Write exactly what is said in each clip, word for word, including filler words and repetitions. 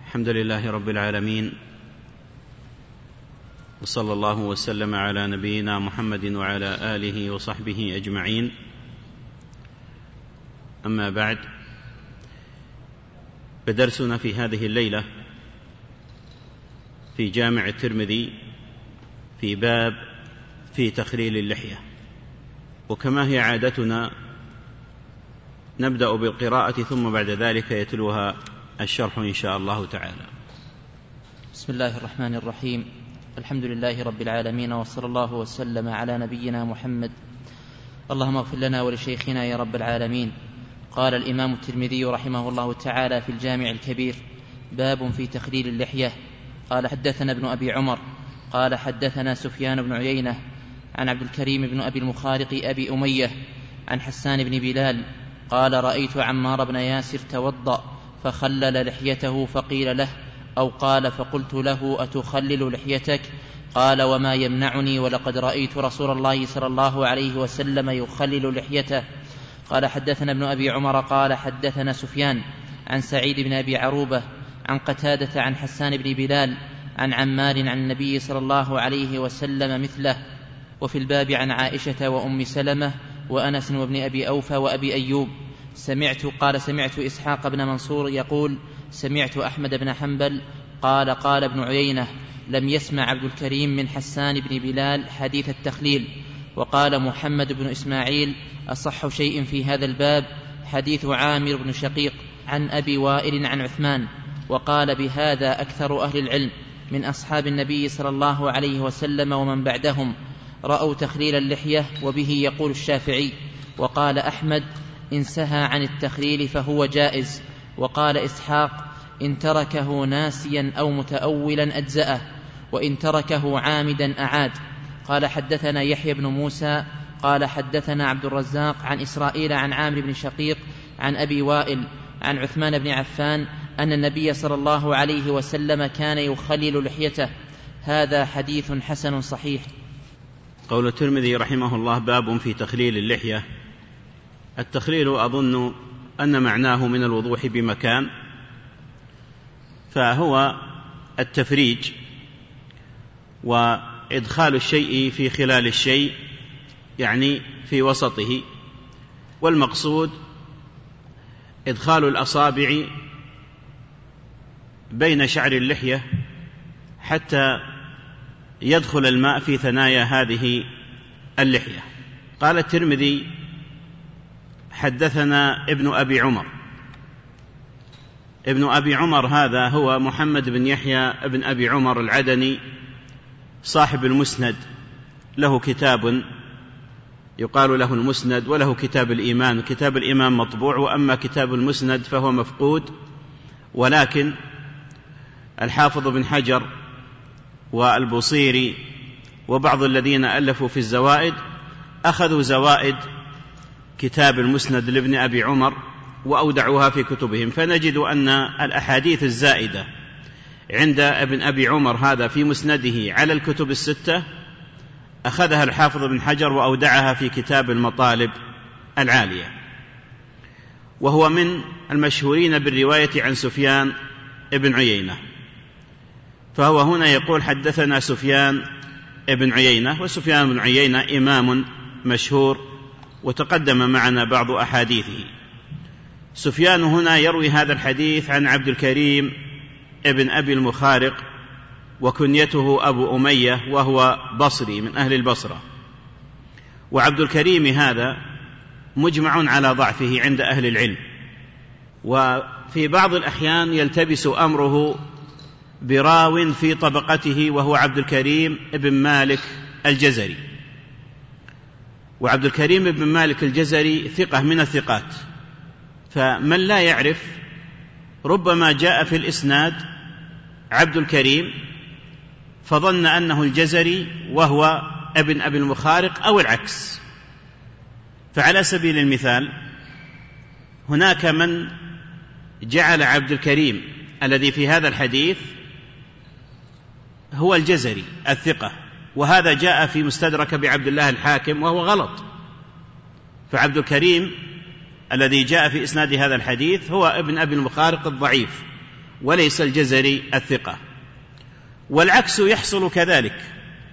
الحمد لله رب العالمين، وصلى الله وسلم على نبينا محمد وعلى آله وصحبه أجمعين. أما بعد، فدرسنا في هذه الليلة في جامع الترمذي في باب في تخليل اللحية، وكما هي عادتنا نبدأ بالقراءة ثم بعد ذلك يتلوها الشرح إن شاء الله تعالى. بسم الله الرحمن الرحيم. الحمد لله رب العالمين، وصلى الله وسلم على نبينا محمد. اللهم اغفر لنا ولشيخنا يا رب العالمين. قال الإمام الترمذي رحمه الله تعالى في الجامع الكبير: باب في تخليل اللحية. قال حدثنا ابن أبي عمر قال حدثنا سفيان بن عيينة عن عبد الكريم بن أبي المخارق أبي أمية عن حسان بن بلال قال: رأيت عمار بن ياسر توضأ فخلل لحيته، فقيل له أو قال فقلت له: أتخلل لحيتك؟ قال: وما يمنعني، ولقد رأيت رسول الله صلى الله عليه وسلم يخلل لحيته. قال حدثنا ابن أبي عمر قال حدثنا سفيان عن سعيد بن أبي عروبة عن قتادة عن حسان بن بلال عن عمار عن النبي صلى الله عليه وسلم مثله. وفي الباب عن عائشة وأم سلمة وأنس وابن أبي أوفى وأبي أيوب. سمعت قال سمعت إسحاق بن منصور يقول: سمعت أحمد بن حنبل قال قال ابن عيينة: لم يسمع عبد الكريم من حسان بن بلال حديث التخليل. وقال محمد بن إسماعيل: أصح شيء في هذا الباب حديث عامر بن شقيق عن أبي وائل عن عثمان. وقال بهذا أكثر أهل العلم من أصحاب النبي صلى الله عليه وسلم ومن بعدهم رأوا تخليل اللحية، وبه يقول الشافعي. وقال أحمد: إن سهى عن التخليل فهو جائز. وقال إسحاق: إن تركه ناسيا أو متأولا أجزأه، وإن تركه عامدا أعاد. قال حدثنا يحيى بن موسى قال حدثنا عبد الرزاق عن إسرائيل عن عامر بن شقيق عن أبي وائل عن عثمان بن عفان أن النبي صلى الله عليه وسلم كان يخلل لحيته. هذا حديث حسن صحيح. قول الترمذي رحمه الله: باب في تخليل اللحية. التخليل أظن أن معناه من الوضوح بمكان، فهو التفريج وإدخال الشيء في خلال الشيء، يعني في وسطه، والمقصود إدخال الأصابع بين شعر اللحية حتى يدخل الماء في ثنايا هذه اللحية. قال الترمذي: حدثنا ابن أبي عمر. ابن أبي عمر هذا هو محمد بن يحيى بن أبي عمر العدني صاحب المسند، له كتاب يقال له المسند، وله كتاب الإيمان. كتاب الإيمان مطبوع، وأما كتاب المسند فهو مفقود. ولكن الحافظ بن حجر والبوصيري وبعض الذين ألفوا في الزوائد أخذوا زوائد كتاب المسند لابن أبي عمر وأودعوها في كتبهم، فنجد أن الأحاديث الزائدة عند ابن أبي عمر هذا في مسنده على الكتب الستة أخذها الحافظ بن حجر وأودعها في كتاب المطالب العالية. وهو من المشهورين بالرواية عن سفيان ابن عيينة، فهو هنا يقول: حدثنا سفيان ابن عيينة. وسفيان بن عيينة إمام مشهور وتقدم معنا بعض أحاديثه. سفيان هنا يروي هذا الحديث عن عبد الكريم ابن أبي المخارق، وكنيته أبو أمية، وهو بصري من أهل البصرة. وعبد الكريم هذا مجمع على ضعفه عند أهل العلم، وفي بعض الأحيان يلتبس أمره براو في طبقته، وهو عبد الكريم ابن مالك الجزري. وعبد الكريم ابن مالك الجزري ثقة من الثقات، فمن لا يعرف ربما جاء في الإسناد عبد الكريم فظن أنه الجزري وهو ابن أبي المخارق أو العكس. فعلى سبيل المثال هناك من جعل عبد الكريم الذي في هذا الحديث هو الجزري الثقة، وهذا جاء في مستدرك بعبد الله الحاكم وهو غلط. فعبد الكريم الذي جاء في إسناد هذا الحديث هو ابن أبي المخارق الضعيف، وليس الجزري الثقة. والعكس يحصل كذلك،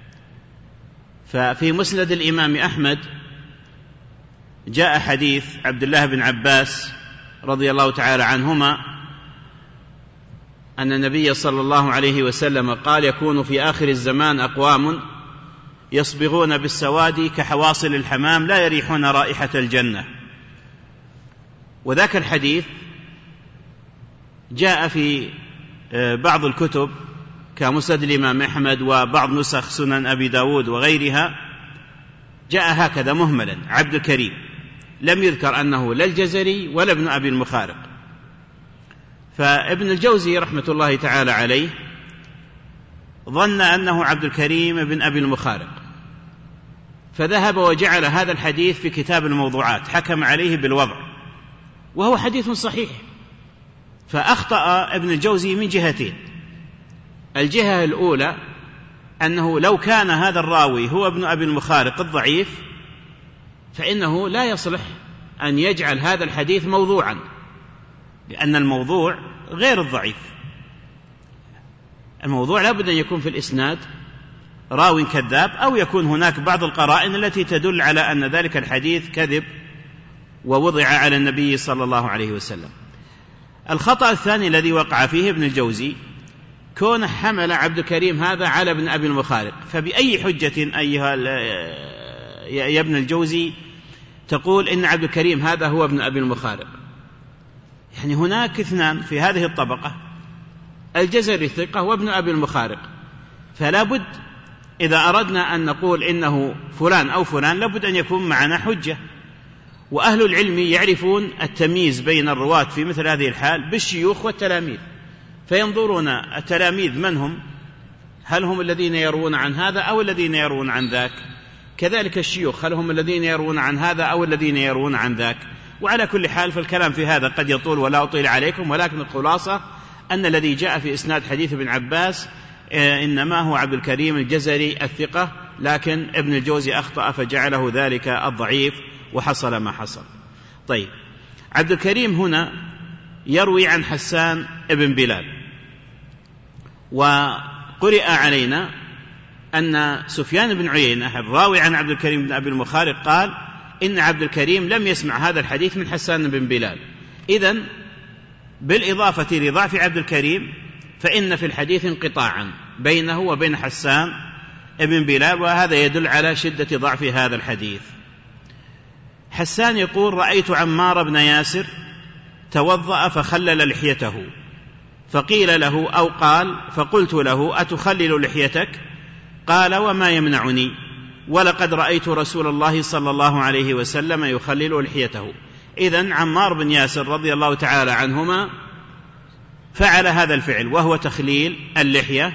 ففي مسند الإمام أحمد جاء حديث عبد الله بن عباس رضي الله تعالى عنهما أن النبي صلى الله عليه وسلم قال: يكون في آخر الزمان أقوام يصبغون بالسواد كحواصل الحمام لا يريحون رائحة الجنة. وذاك الحديث جاء في بعض الكتب كمسند الإمام أحمد وبعض نسخ سنن أبي داود وغيرها، جاء هكذا مهملا عبد الكريم، لم يذكر أنه لا الجزري ولا ابن أبي المخارق. فابن الجوزي رحمة الله تعالى عليه ظن أنه عبد الكريم بن أبي المخارق، فذهب وجعل هذا الحديث في كتاب الموضوعات، حكم عليه بالوضع، وهو حديث صحيح. فأخطأ ابن الجوزي من جهتين: الجهة الأولى أنه لو كان هذا الراوي هو ابن أبي المخارق الضعيف فإنه لا يصلح أن يجعل هذا الحديث موضوعا، لأن الموضوع غير الضعيف. الموضوع لا بد أن يكون في الإسناد راوي كذاب، أو يكون هناك بعض القرائن التي تدل على أن ذلك الحديث كذب ووضع على النبي صلى الله عليه وسلم. الخطأ الثاني الذي وقع فيه ابن الجوزي كون حمل عبد الكريم هذا على ابن أبي المخارق. فبأي حجة أيها يا ابن الجوزي تقول إن عبد الكريم هذا هو ابن أبي المخارق؟ يعني هناك اثنان في هذه الطبقة، الجزري الثقة وابن أبي المخارق، فلا بد إذا أردنا أن نقول إنه فلان أو فلان لابد أن يكون معنا حجة. وأهل العلم يعرفون التمييز بين الرواة في مثل هذه الحال بالشيوخ والتلاميذ، فينظرون التلاميذ من هم، هل هم الذين يروون عن هذا أو الذين يروون عن ذاك، كذلك الشيوخ هل هم الذين يروون عن هذا أو الذين يروون عن ذاك. وعلى كل حال فالكلام في هذا قد يطول ولا أطيل عليكم، ولكن الخلاصة أن الذي جاء في إسناد حديث ابن عباس إنما هو عبد الكريم الجزري الثقة، لكن ابن الجوزي أخطأ فجعله ذلك الضعيف وحصل ما حصل. طيب، عبد الكريم هنا يروي عن حسان ابن بلال، وقرئ علينا أن سفيان بن عيينة الراوي عن عبد الكريم بن أبي المخارق قال إن عبد الكريم لم يسمع هذا الحديث من حسان بن بلال. إذن بالإضافة لضعف عبد الكريم فإن في الحديث انقطاعا بينه وبين حسان ابن بلال، وهذا يدل على شدة ضعف هذا الحديث. حسان يقول: رأيت عمار بن ياسر توضأ فخلل لحيته، فقيل له أو قال فقلت له: أتخلل لحيتك؟ قال: وما يمنعني، ولقد رأيت رسول الله صلى الله عليه وسلم يخلل لحيته. إذن عمار بن ياسر رضي الله تعالى عنهما فعل هذا الفعل وهو تخليل اللحية،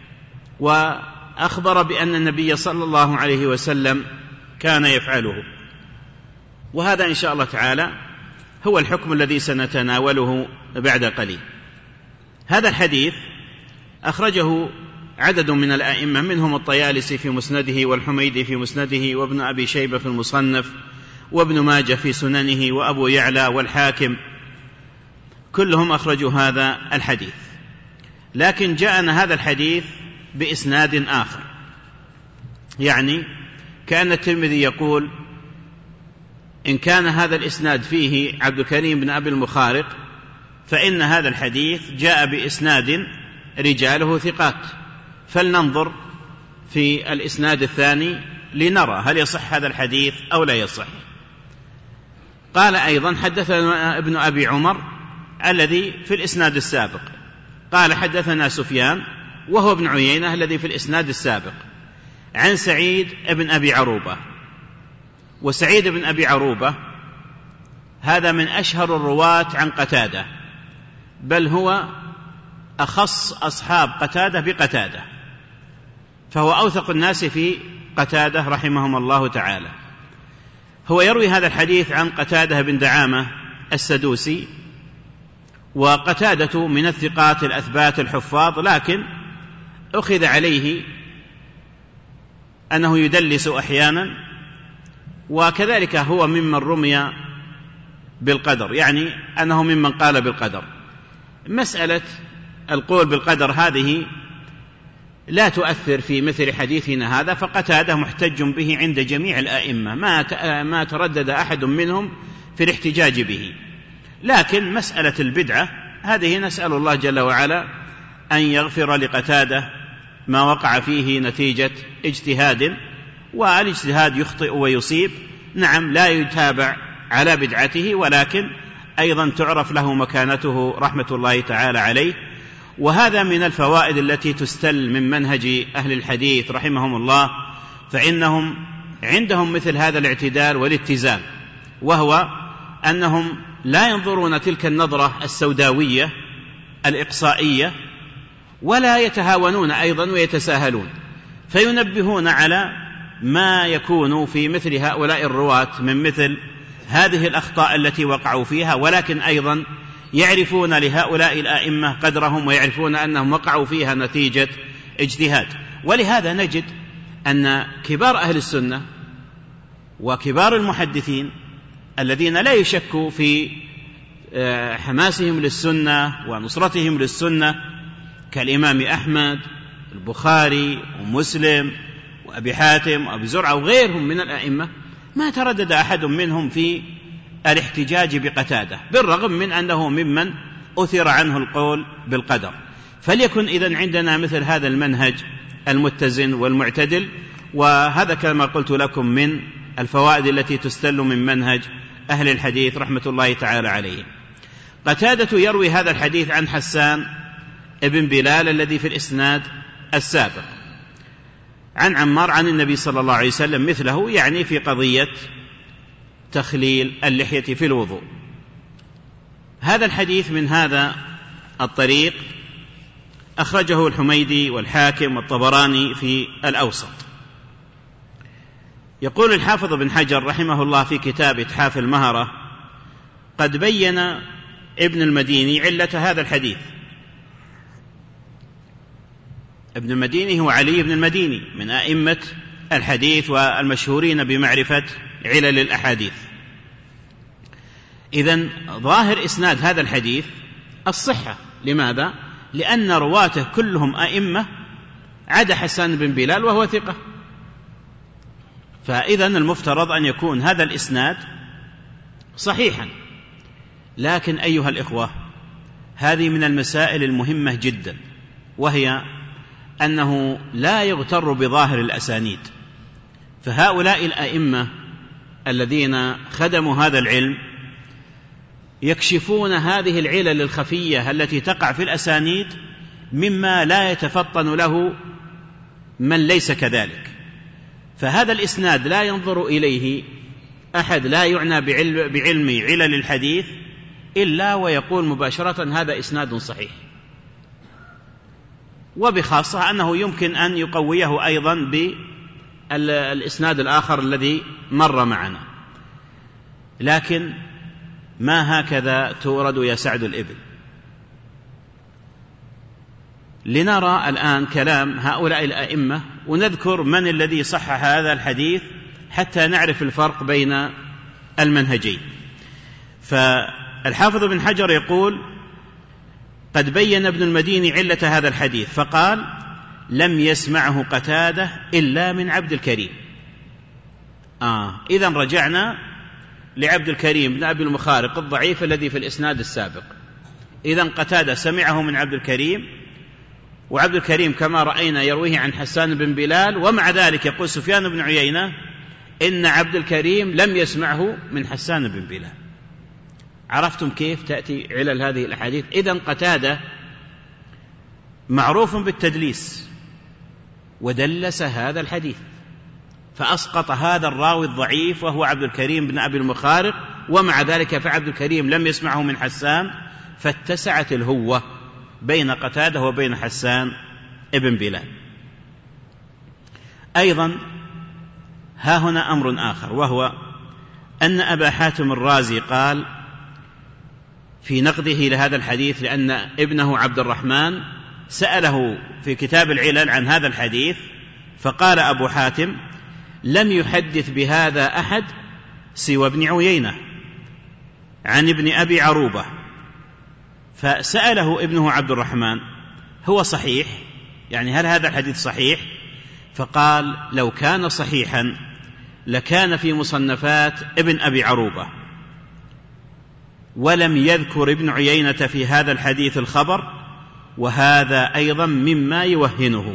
وأخبر بأن النبي صلى الله عليه وسلم كان يفعله. وهذا إن شاء الله تعالى هو الحكم الذي سنتناوله بعد قليل. هذا الحديث أخرجه عدد من الأئمة، منهم الطيالسي في مسنده، والحميدي في مسنده، وابن أبي شيبة في المصنف، وابن ماجه في سننه، وأبو يعلى والحاكم، كلهم أخرجوا هذا الحديث. لكن جاءنا هذا الحديث بإسناد آخر، يعني كأن الترمذي يقول: إن كان هذا الإسناد فيه عبد الكريم بن أبي المخارق فإن هذا الحديث جاء بإسناد رجاله ثقات، فلننظر في الإسناد الثاني لنرى هل يصح هذا الحديث أو لا يصح. قال أيضا: حدثنا ابن أبي عمر الذي في الإسناد السابق، قال: حدثنا سفيان وهو ابن عيينة الذي في الإسناد السابق، عن سعيد ابن أبي عروبة. وسعيد بن أبي عروبة هذا من أشهر الرواة عن قتادة، بل هو أخص أصحاب قتادة بقتادة، فهو أوثق الناس في قتادة رحمهم الله تعالى. هو يروي هذا الحديث عن قتادة بن دعامة السدوسي، وقتادة من الثقات الأثبات الحفاظ، لكن أخذ عليه أنه يدلس أحيانا، وكذلك هو ممن رمي بالقدر، يعني أنه ممن قال بالقدر. مسألة القول بالقدر هذه لا تؤثر في مثل حديثنا هذا، فقتادة محتج به عند جميع الآئمة، ما ما تردد أحد منهم في الاحتجاج به. لكن مسألة البدعة هذه نسأل الله جل وعلا أن يغفر لقتادة ما وقع فيه نتيجة اجتهاد، والاجتهاد يخطئ ويصيب، نعم لا يتابع على بدعته، ولكن أيضا تعرف له مكانته رحمة الله تعالى عليه. وهذا من الفوائد التي تستل من منهج أهل الحديث رحمهم الله، فإنهم عندهم مثل هذا الاعتدال والاتزان، وهو أنهم لا ينظرون تلك النظرة السوداوية الإقصائية، ولا يتهاونون أيضا ويتساهلون، فينبهون على ما يكون في مثل هؤلاء الرواة من مثل هذه الأخطاء التي وقعوا فيها، ولكن أيضا يعرفون لهؤلاء الآئمة قدرهم، ويعرفون أنهم وقعوا فيها نتيجة اجتهاد. ولهذا نجد أن كبار أهل السنة وكبار المحدثين الذين لا يشك في حماسهم للسنة ونصرتهم للسنة كالإمام أحمد، البخاري ومسلم وأبي حاتم وأبي زرعة وغيرهم من الأئمة، ما تردد أحد منهم في الاحتجاج بقتادة، بالرغم من أنه ممن أثر عنه القول بالقدر. فليكن إذن عندنا مثل هذا المنهج المتزن والمعتدل، وهذا كما قلت لكم من الفوائد التي تستل من منهج أهل الحديث رحمة الله تعالى عليهم. قتادة يروي هذا الحديث عن حسان ابن بلال الذي في الإسناد السابق، عن عمار عن النبي صلى الله عليه وسلم مثله، يعني في قضية تخليل اللحية في الوضوء. هذا الحديث من هذا الطريق أخرجه الحميدي والحاكم والطبراني في الأوسط. يقول الحافظ بن حجر رحمه الله في كتاب إتحاف المهرة: قد بين ابن المديني علة هذا الحديث. ابن المديني هو علي بن المديني من أئمة الحديث والمشهورين بمعرفة علل الأحاديث. إذن ظاهر إسناد هذا الحديث الصحة. لماذا؟ لأن رواته كلهم أئمة عدا حسان بن بلال وهو ثقة، فإذن المفترض أن يكون هذا الإسناد صحيحا. لكن أيها الإخوة، هذه من المسائل المهمة جدا، وهي أنه لا يغتر بظاهر الأسانيد. فهؤلاء الأئمة الذين خدموا هذا العلم يكشفون هذه العلل الخفية التي تقع في الأسانيد مما لا يتفطن له من ليس كذلك. فهذا الإسناد لا ينظر إليه أحد لا يعنى بعلم, بعلم علل الحديث إلا ويقول مباشرة هذا إسناد صحيح، وبخاصة أنه يمكن أن يقويه أيضا بالإسناد الآخر الذي مر معنا. لكن ما هكذا تورد يا سعد الإبل. لنرى الآن كلام هؤلاء الأئمة ونذكر من الذي صحح هذا الحديث حتى نعرف الفرق بين المنهجين. فالحافظ بن حجر يقول: قد بين ابن المديني علة هذا الحديث فقال: لم يسمعه قتادة إلا من عبد الكريم. آه إذن رجعنا لعبد الكريم بن أبي المخارق الضعيف الذي في الإسناد السابق. إذن قتادة سمعه من عبد الكريم، وعبد الكريم كما رأينا يرويه عن حسان بن بلال، ومع ذلك يقول سفيان بن عيينة إن عبد الكريم لم يسمعه من حسان بن بلال. عرفتم كيف تأتي علل هذه الأحاديث؟ إذن قتادة معروف بالتدليس ودلس هذا الحديث، فأسقط هذا الراوي الضعيف وهو عبد الكريم بن أبي المخارق، ومع ذلك فعبد الكريم لم يسمعه من حسان، فاتسعت الهوة بين قتادة وبين حسان ابن بلال. أيضا ها هنا أمر آخر، وهو أن أبا حاتم الرازي قال في نقده لهذا الحديث، لأن ابنه عبد الرحمن سأله في كتاب العلل عن هذا الحديث، فقال أبو حاتم: لم يحدث بهذا أحد سوى ابن عيينة عن ابن أبي عروبة. فسأله ابنه عبد الرحمن هو صحيح؟ يعني هل هذا الحديث صحيح؟ فقال لو كان صحيحا لكان في مصنفات ابن أبي عروبة، ولم يذكر ابن عيينة في هذا الحديث الخبر، وهذا أيضا مما يوهنه.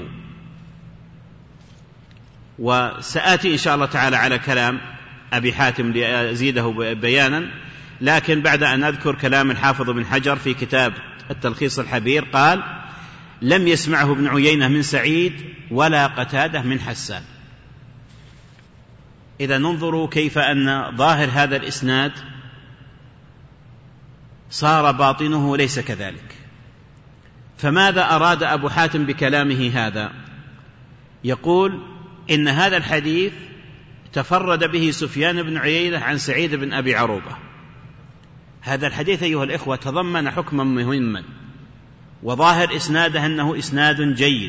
وسآتي إن شاء الله تعالى على كلام أبي حاتم لأزيده بيانا، لكن بعد أن أذكر كلام الحافظ بن حجر في كتاب التلخيص الحبير، قال لم يسمعه ابن عيينة من سعيد ولا قتادة من حسان. إذا ننظروا كيف أن ظاهر هذا الإسناد صار باطنه ليس كذلك. فماذا أراد أبو حاتم بكلامه هذا؟ يقول إن هذا الحديث تفرد به سفيان بن عيينة عن سعيد بن أبي عروبة. هذا الحديث أيها الإخوة تضمن حكما مهما، وظاهر إسناده أنه إسناد جيد،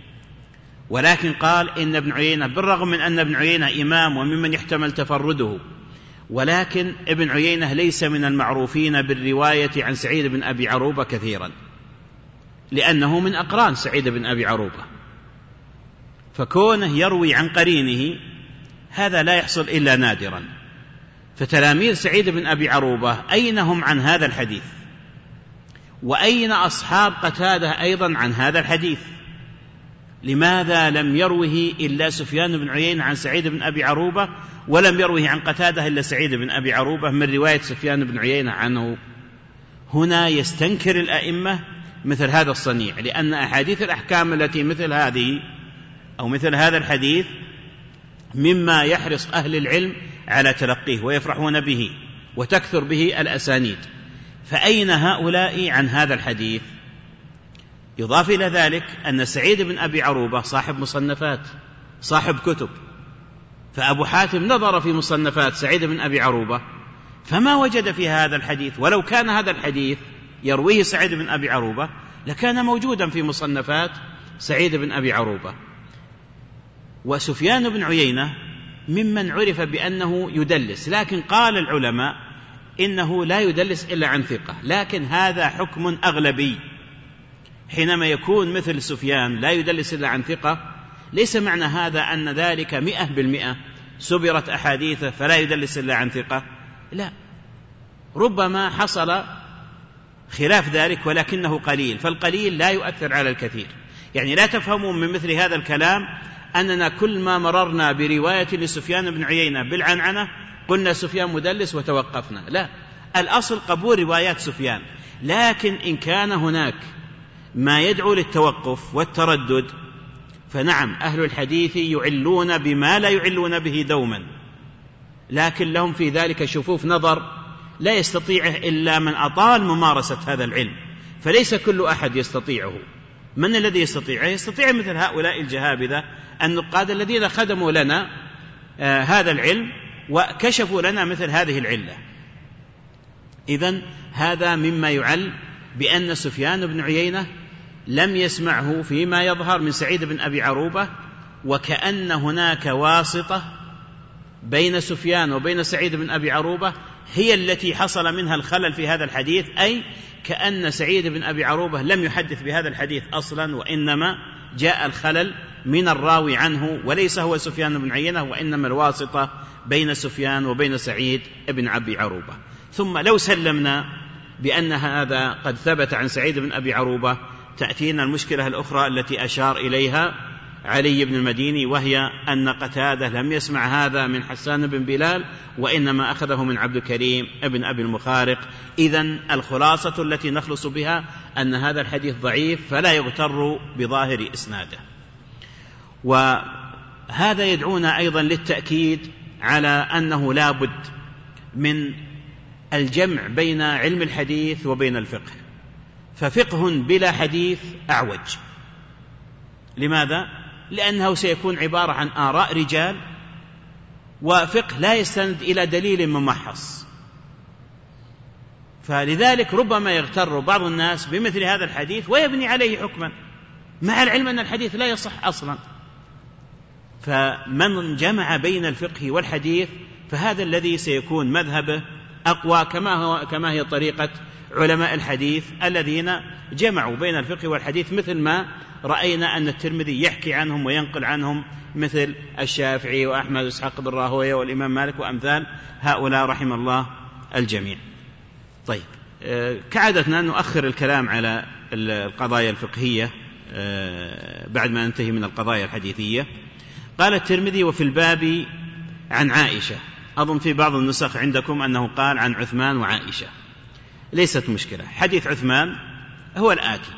ولكن قال إن ابن عيينة بالرغم من أن ابن عيينة إمام وممن يحتمل تفرده، ولكن ابن عيينة ليس من المعروفين بالرواية عن سعيد بن أبي عروبة كثيرا، لأنه من أقران سعيد بن أبي عروبة، فكونه يروي عن قرينه هذا لا يحصل إلا نادرا. فتلاميذ سعيد بن أبي عروبة أين هم عن هذا الحديث؟ وأين أصحاب قتادة أيضا عن هذا الحديث؟ لماذا لم يروه إلا سفيان بن عيينة عن سعيد بن أبي عروبة، ولم يروه عن قتادة إلا سعيد بن أبي عروبة من رواية سفيان بن عيينة عنه؟ هنا يستنكر الأئمة مثل هذا الصنيع، لأن أحاديث الأحكام التي مثل هذه أو مثل هذا الحديث مما يحرص أهل العلم على تلقيه ويفرحون به وتكثر به الأسانيد، فأين هؤلاء عن هذا الحديث؟ يضاف إلى ذلك أن سعيد بن أبي عروبة صاحب مصنفات، صاحب كتب، فأبو حاتم نظر في مصنفات سعيد بن أبي عروبة فما وجد في هذا الحديث، ولو كان هذا الحديث يرويه سعيد بن أبي عروبة لكان موجودا في مصنفات سعيد بن أبي عروبة. وسفيان بن عيينة ممن عرف بأنه يدلس، لكن قال العلماء إنه لا يدلس إلا عن ثقة، لكن هذا حكم أغلبي. حينما يكون مثل سفيان لا يدلس إلا عن ثقة، ليس معنى هذا أن ذلك مئة بالمئة سبرت أحاديثه فلا يدلس إلا عن ثقة، لا، ربما حصل خلاف ذلك ولكنه قليل، فالقليل لا يؤثر على الكثير. يعني لا تفهموا من مثل هذا الكلام أننا كل ما مررنا برواية لسفيان بن عيينة بالعنعنة قلنا سفيان مدلس وتوقفنا، لا، الأصل قبول روايات سفيان، لكن إن كان هناك ما يدعو للتوقف والتردد فنعم أهل الحديث يعلون بما لا يعلون به دوما، لكن لهم في ذلك شفوف نظر لا يستطيعه إلا من أطال ممارسة هذا العلم، فليس كل أحد يستطيعه. من الذي يستطيعه؟ يستطيع مثل هؤلاء الجهابذة النقاد الذين خدموا لنا آه هذا العلم وكشفوا لنا مثل هذه العلة. إذن هذا مما يعل بأن سفيان بن عيينة لم يسمعه فيما يظهر من سعيد بن أبي عروبة، وكأن هناك واسطة بين سفيان وبين سعيد بن أبي عروبة هي التي حصل منها الخلل في هذا الحديث، أي كأن سعيد بن أبي عروبة لم يحدث بهذا الحديث أصلا، وإنما جاء الخلل من الراوي عنه، وليس هو سفيان بن عيينة، وإنما الواسطة بين سفيان وبين سعيد بن أبي عروبة. ثم لو سلمنا بأن هذا قد ثبت عن سعيد بن أبي عروبة تأتينا المشكلة الأخرى التي أشار إليها علي بن المديني، وهي أن قتادة لم يسمع هذا من حسان بن بلال، وإنما أخذه من عبد الكريم ابن أبي المخارق. إذن الخلاصة التي نخلص بها أن هذا الحديث ضعيف، فلا يغتر بظاهر إسناده. وهذا يدعونا أيضا للتأكيد على أنه لا بد من الجمع بين علم الحديث وبين الفقه، ففقه بلا حديث أعوج. لماذا؟ لأنه سيكون عبارة عن آراء رجال، وفقه لا يستند إلى دليل ممحص، فلذلك ربما يغتر بعض الناس بمثل هذا الحديث ويبني عليه حكما، مع العلم أن الحديث لا يصح أصلا. فمن جمع بين الفقه والحديث فهذا الذي سيكون مذهبه أقوى، كما هو كما هي طريقة علماء الحديث الذين جمعوا بين الفقه والحديث، مثل ما رأينا أن الترمذي يحكي عنهم وينقل عنهم، مثل الشافعي وأحمد وإسحاق بن راهويه والإمام مالك وأمثال هؤلاء رحم الله الجميع. طيب، كعادتنا نؤخر الكلام على القضايا الفقهية بعد ما ننتهي من القضايا الحديثية. قال الترمذي: وفي الباب عن عائشة. أظن في بعض النسخ عندكم أنه قال عن عثمان وعائشة، ليست مشكلة. حديث عثمان هو الآتي،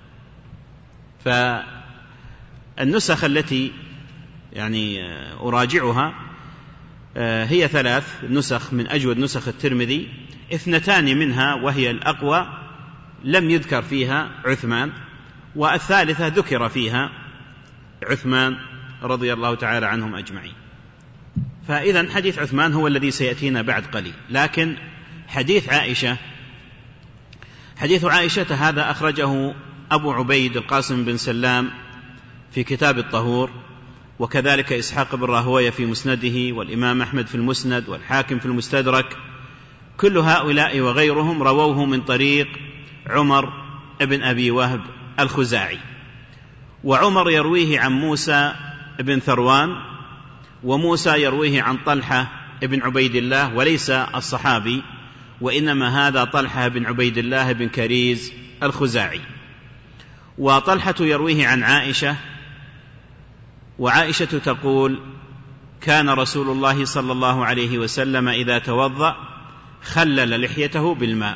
فالنسخ التي يعني أراجعها هي ثلاث نسخ من أجود نسخ الترمذي، اثنتان منها وهي الأقوى لم يذكر فيها عثمان، والثالثة ذكر فيها عثمان رضي الله تعالى عنهم أجمعين. فإذن حديث عثمان هو الذي سيأتينا بعد قليل. لكن حديث عائشة، حديث عائشة هذا أخرجه أبو عبيد القاسم بن سلام في كتاب الطهور، وكذلك إسحاق بن راهويه في مسنده، والإمام أحمد في المسند، والحاكم في المستدرك. كل هؤلاء وغيرهم رووه من طريق عمر بن أبي وهب الخزاعي، وعمر يرويه عن موسى بن ثروان، وموسى يرويه عن طلحة بن عبيد الله وليس الصحابي، وإنما هذا طلحة بن عبيد الله بن كريز الخزاعي. وطلحة يرويه عن عائشة، وعائشة تقول: كان رسول الله صلى الله عليه وسلم إذا توضأ خلل لحيته بالماء.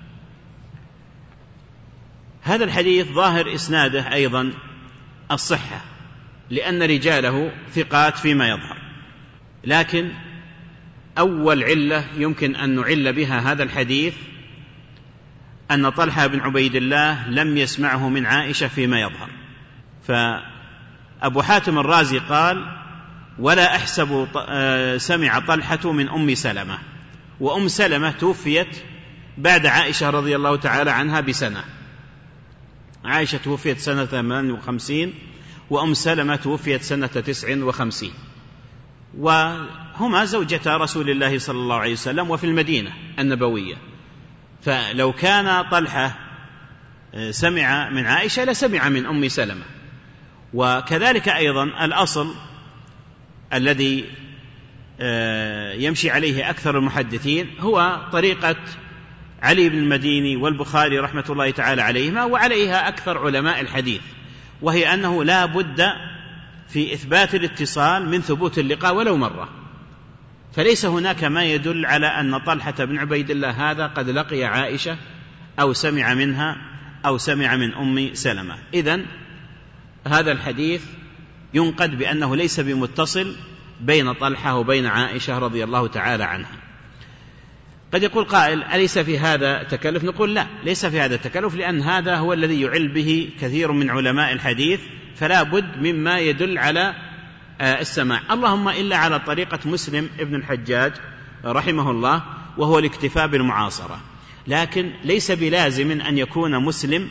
هذا الحديث ظاهر إسناده أيضا الصحة، لأن رجاله ثقات فيما يظهر، لكن أول علة يمكن أن نعل بها هذا الحديث أن طلحة بن عبيد الله لم يسمعه من عائشة فيما يظهر. فأبو حاتم الرازي قال: ولا أحسب سمع طلحة من أم سلمة، وأم سلمة توفيت بعد عائشة رضي الله تعالى عنها بسنة. عائشة توفيت سنة ثمانية وخمسين، وأم سلمة توفيت سنة تسع وخمسين، وهما زوجتا رسول الله صلى الله عليه وسلم وفي المدينة النبوية. فلو كان طلحة سمع من عائشة لسمع من أم سلمة. وكذلك أيضا الأصل الذي يمشي عليه أكثر المحدثين هو طريقة علي بن المديني والبخاري رحمة الله تعالى عليهما، وعليها أكثر علماء الحديث، وهي أنه لا بد في إثبات الاتصال من ثبوت اللقاء ولو مرة. فليس هناك ما يدل على أن طلحة بن عبيد الله هذا قد لقي عائشة أو سمع منها أو سمع من أم سلمة. إذن هذا الحديث ينقد بأنه ليس بمتصل بين طلحة وبين عائشة رضي الله تعالى عنها. قد يقول قائل: أليس في هذا تكلف؟ نقول: لا، ليس في هذا تكلف، لأن هذا هو الذي يعل به كثير من علماء الحديث، فلا بد مما يدل على السماع، اللهم إلا على طريقة مسلم ابن الحجاج رحمه الله، وهو الاكتفاء بالمعاصرة. لكن ليس بلازم أن يكون مسلم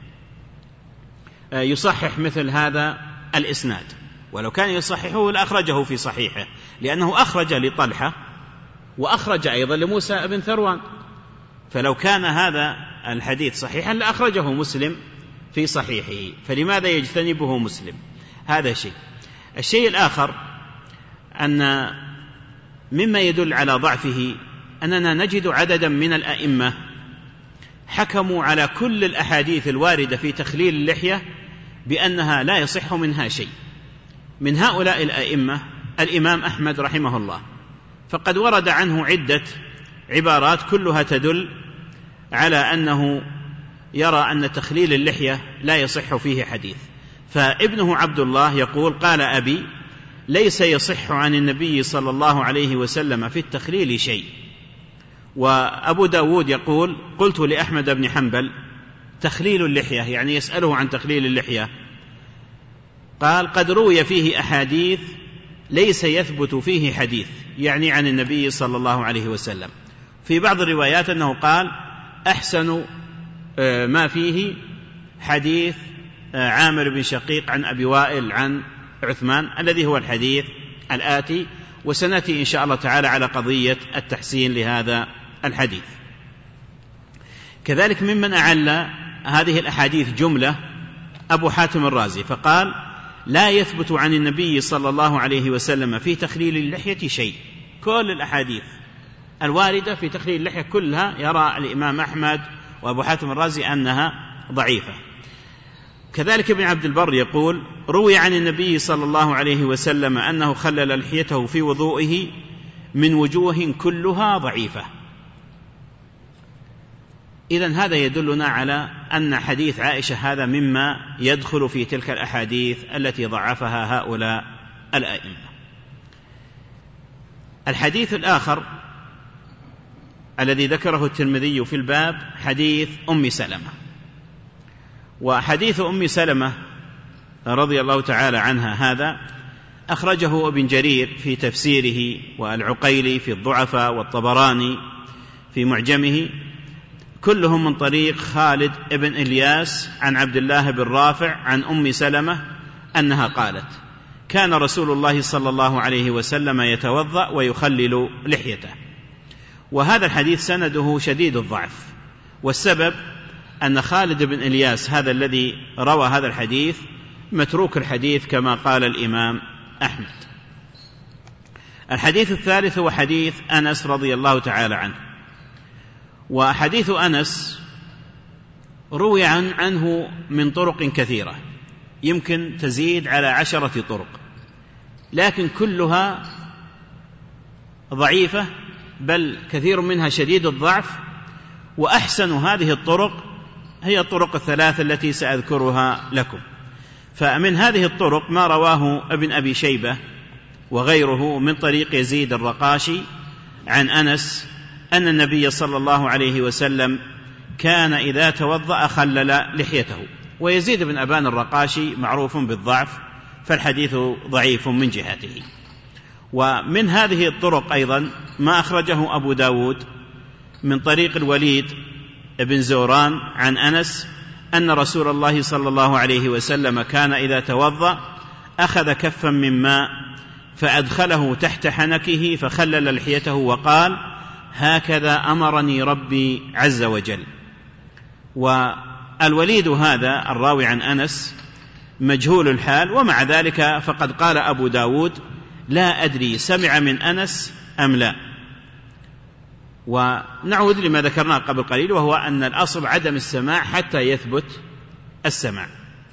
يصحح مثل هذا الإسناد، ولو كان يصححه لأخرجه في صحيحه، لأنه أخرج لطلحة وأخرج أيضا لموسى بن ثروان، فلو كان هذا الحديث صحيحا لأخرجه مسلم في صحيحه، فلماذا يجتنبه مسلم؟ هذا شيء. الشيء الآخر أن مما يدل على ضعفه أننا نجد عددا من الأئمة حكموا على كل الأحاديث الواردة في تخليل اللحية بأنها لا يصح منها شيء. من هؤلاء الأئمة الإمام أحمد رحمه الله، فقد ورد عنه عدة عبارات كلها تدل على أنه يرى أن تخليل اللحية لا يصح فيه حديث. فابنه عبد الله يقول: قال أبي: ليس يصح عن النبي صلى الله عليه وسلم في التخليل شيء. وأبو داود يقول: قلت لأحمد بن حنبل: تخليل اللحية، يعني يسأله عن تخليل اللحية، قال: قد روي فيه أحاديث ليس يثبت فيه حديث، يعني عن النبي صلى الله عليه وسلم. في بعض الروايات أنه قال: أحسن ما فيه حديث عامر بن شقيق عن أبي وائل عن عثمان، الذي هو الحديث الآتي، وسنأتي إن شاء الله تعالى على قضية التحسين لهذا الحديث. كذلك ممن أعل هذه الأحاديث جملة أبو حاتم الرازي، فقال: لا يثبت عن النبي صلى الله عليه وسلم في تخليل اللحية شيء. كل الأحاديث الواردة في تخليل اللحية كلها يرى الإمام أحمد وأبو حاتم الرازي أنها ضعيفة. كذلك ابن عبد البر يقول: روي عن النبي صلى الله عليه وسلم أنه خلل لحيته في وضوئه من وجوه كلها ضعيفة. إذن هذا يدلنا على أن حديث عائشة هذا مما يدخل في تلك الأحاديث التي ضعفها هؤلاء الأئمة. الحديث الآخر الذي ذكره الترمذي في الباب حديث أم سلمة. وحديث أم سلمة رضي الله تعالى عنها هذا أخرجه ابن جرير في تفسيره، والعقيلي في الضعفاء، والطبراني في معجمه، كلهم من طريق خالد بن إلياس عن عبد الله بن رافع عن أم سلمة أنها قالت: كان رسول الله صلى الله عليه وسلم يتوضأ ويخلل لحيته. وهذا الحديث سنده شديد الضعف، والسبب أن خالد بن إلياس هذا الذي روى هذا الحديث متروك الحديث كما قال الإمام أحمد. الحديث الثالث هو حديث أنس رضي الله تعالى عنه. وحديث أنس روي عن عنه من طرق كثيرة، يمكن تزيد على عشرة طرق، لكن كلها ضعيفة، بل كثير منها شديد الضعف. وأحسن هذه الطرق هي الطرق الثلاث التي سأذكرها لكم. فمن هذه الطرق ما رواه ابن أبي شيبة وغيره من طريق يزيد الرقاشي عن أنس أن النبي صلى الله عليه وسلم كان إذا توضأ خلل لحيته. ويزيد بن أبان الرقاشي معروف بالضعف، فالحديث ضعيف من جهته. ومن هذه الطرق أيضا ما أخرجه أبو داود من طريق الوليد بن زوران عن أنس أن رسول الله صلى الله عليه وسلم كان إذا توضأ أخذ كفا من ماء فأدخله تحت حنكه فخلل لحيته وقال: هكذا أمرني ربي عز وجل. والوليد هذا الراوي عن أنس مجهول الحال، ومع ذلك فقد قال أبو داود: لا أدري سمع من أنس أم لا. ونعود لما ذكرناه قبل قليل، وهو أن الأصل عدم السماع حتى يثبت السماع.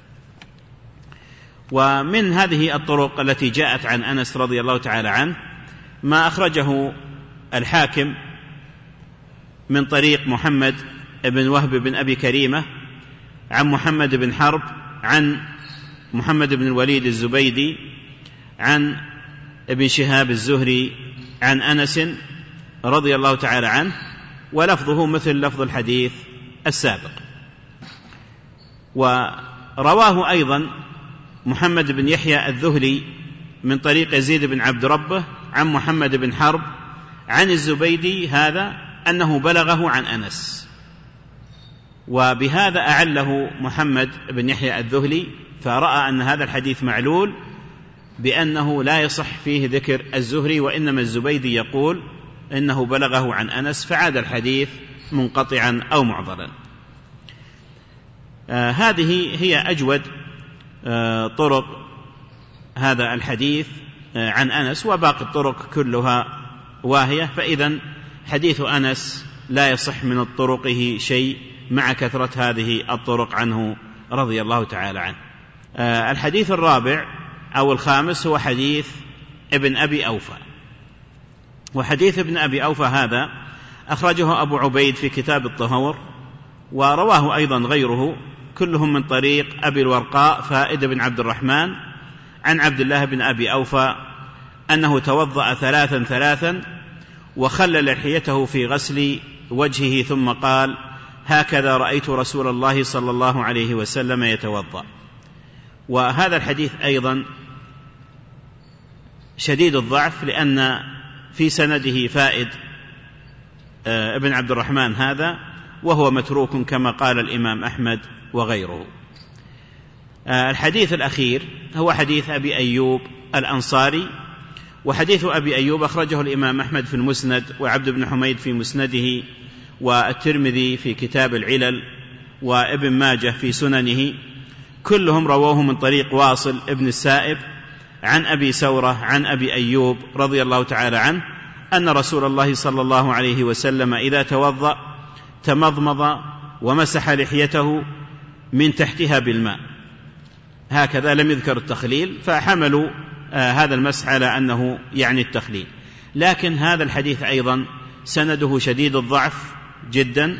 ومن هذه الطرق التي جاءت عن أنس رضي الله تعالى عنه ما أخرجه الحاكم من طريق محمد بن وهب بن أبي كريمة عن محمد بن حرب عن محمد بن الوليد الزبيدي عن ابن شهاب الزهري عن أنس رضي الله تعالى عنه، ولفظه مثل لفظ الحديث السابق. ورواه أيضا محمد بن يحيى الذهلي من طريق يزيد بن عبد ربه عن محمد بن حرب عن الزبيدي هذا أنه بلغه عن أنس. وبهذا أعله محمد بن يحيى الذهلي، فرأى أن هذا الحديث معلول بأنه لا يصح فيه ذكر الزهري، وإنما الزبيدي يقول إنه بلغه عن أنس، فعاد الحديث منقطعا أو معضلا. آه هذه هي أجود آه طرق هذا الحديث آه عن أنس، وباقي الطرق كلها واهية. فإذا حديث أنس لا يصح من طرقه شيء مع كثرة هذه الطرق عنه رضي الله تعالى عنه. آه الحديث الرابع أو الخامس هو حديث ابن أبي أوفى. وحديث ابن أبي أوفى هذا أخرجه أبو عبيد في كتاب الطهور، ورواه أيضا غيره كلهم من طريق أبي الورقاء فائد بن عبد الرحمن عن عبد الله بن أبي أوفى أنه توضأ ثلاثا ثلاثا وخلل لحيته في غسل وجهه ثم قال: هكذا رأيت رسول الله صلى الله عليه وسلم يتوضأ. وهذا الحديث أيضا شديد الضعف، لأن في سنده فائد ابن عبد الرحمن هذا، وهو متروك كما قال الإمام أحمد وغيره. الحديث الأخير هو حديث أبي أيوب الأنصاري، وحديث أبي أيوب أخرجه الإمام أحمد في المسند، وعبد بن حميد في مسنده، والترمذي في كتاب العلل، وابن ماجه في سننه، كلهم رووه من طريق واصل ابن السائب عن أبي سورة عن أبي أيوب رضي الله تعالى عنه أن رسول الله صلى الله عليه وسلم إذا توضأ تمضمض ومسح لحيته من تحتها بالماء، هكذا لم يذكر التخليل، فحملوا آه هذا المسح على أنه يعني التخليل. لكن هذا الحديث أيضا سنده شديد الضعف جدا،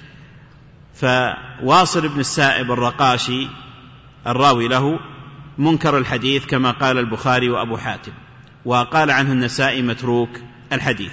فواصل بن السائب الرقاشي الراوي له منكر الحديث كما قال البخاري وأبو حاتم، وقال عنه النسائي متروك الحديث،